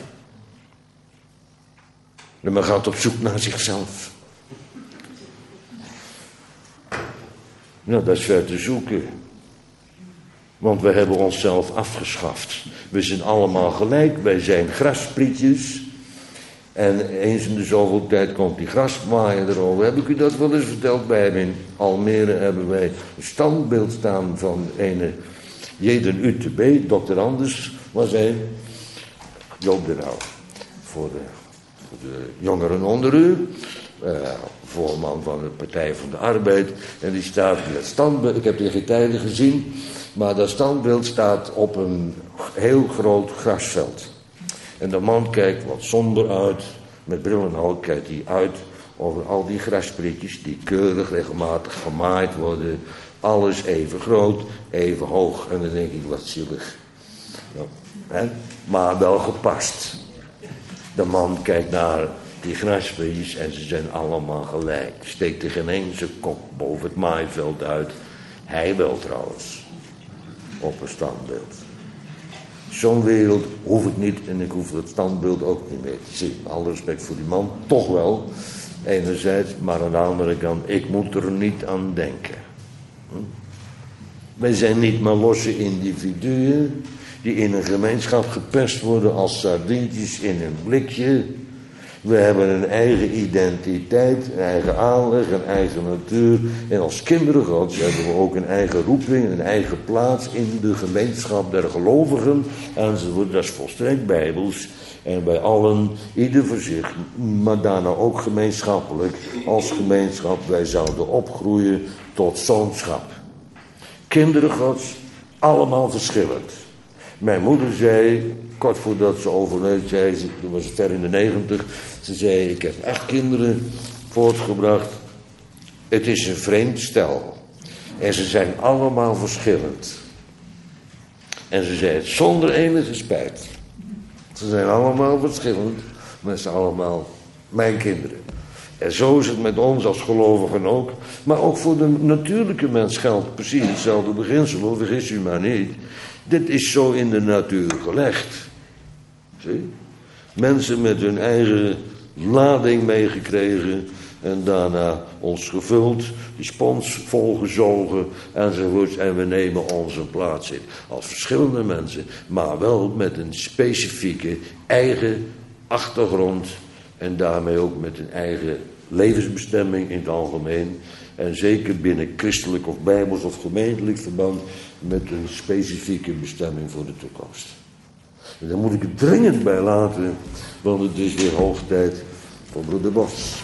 En men gaat op zoek naar zichzelf. Nou, dat is ver te zoeken. Want we hebben onszelf afgeschaft. We zijn allemaal gelijk. Wij zijn grasprietjes. En eens in de zoveel tijd komt die grasmaaier erover. Heb ik u dat wel eens verteld? Wij hebben in Almere hebben wij een standbeeld staan van ene Jeden UTB. Dr. Anders was hij. Joop de Rauw. Voor de jongeren onder u. Voorman van de Partij van de Arbeid. En die staat in het standbeeld. Ik heb die geen tijden gezien. Maar dat standbeeld staat op een heel groot grasveld. En de man kijkt wat somber uit. Met bril en al kijkt hij uit over al die grasprietjes die keurig regelmatig gemaaid worden. Alles even groot, even hoog. En dan denk ik, wat zielig. Nou, hè? Maar wel gepast. De man kijkt naar die grasprietjes en ze zijn allemaal gelijk. Steekt er geen eens zijn kop boven het maaiveld uit. Hij wel trouwens. Op een standbeeld. Zo'n wereld hoef ik niet en ik hoef het standbeeld ook niet meer te zien. Alle respect voor die man, toch wel. Enerzijds, maar aan de andere kant, ik moet er niet aan denken. Wij zijn niet maar losse individuen die in een gemeenschap geperst worden als sardientjes in een blikje. We hebben een eigen identiteit, een eigen aanleg, een eigen natuur. En als kinderen Gods hebben we ook een eigen roeping, een eigen plaats in de gemeenschap der gelovigen. Enzovoort, dat is volstrekt bijbels. En bij allen, ieder voor zich, maar daarna ook gemeenschappelijk. Als gemeenschap, wij zouden opgroeien tot zoonschap. Kinderen Gods, allemaal verschillend. Mijn moeder zei, kort voordat ze overleed, zei ze, toen was het ver in de 90, ze zei, ik heb 8 kinderen voortgebracht. Het is een vreemd stel. En ze zijn allemaal verschillend. En ze zei het zonder enige spijt. Ze zijn allemaal verschillend, maar ze zijn allemaal mijn kinderen. En zo is het met ons als gelovigen ook. Maar ook voor de natuurlijke mens geldt precies hetzelfde beginsel, vergis u maar niet. Dit is zo in de natuur gelegd. Zie? Mensen met hun eigen lading meegekregen en daarna ons gevuld, die spons volgezogen enzovoorts. En we nemen onze plaats in als verschillende mensen, maar wel met een specifieke eigen achtergrond en daarmee ook met een eigen levensbestemming in het algemeen. En zeker binnen christelijk of bijbels of gemeentelijk verband met een specifieke bestemming voor de toekomst. En daar moet ik het dringend bij laten, want het is weer hoog tijd voor broeder Bos.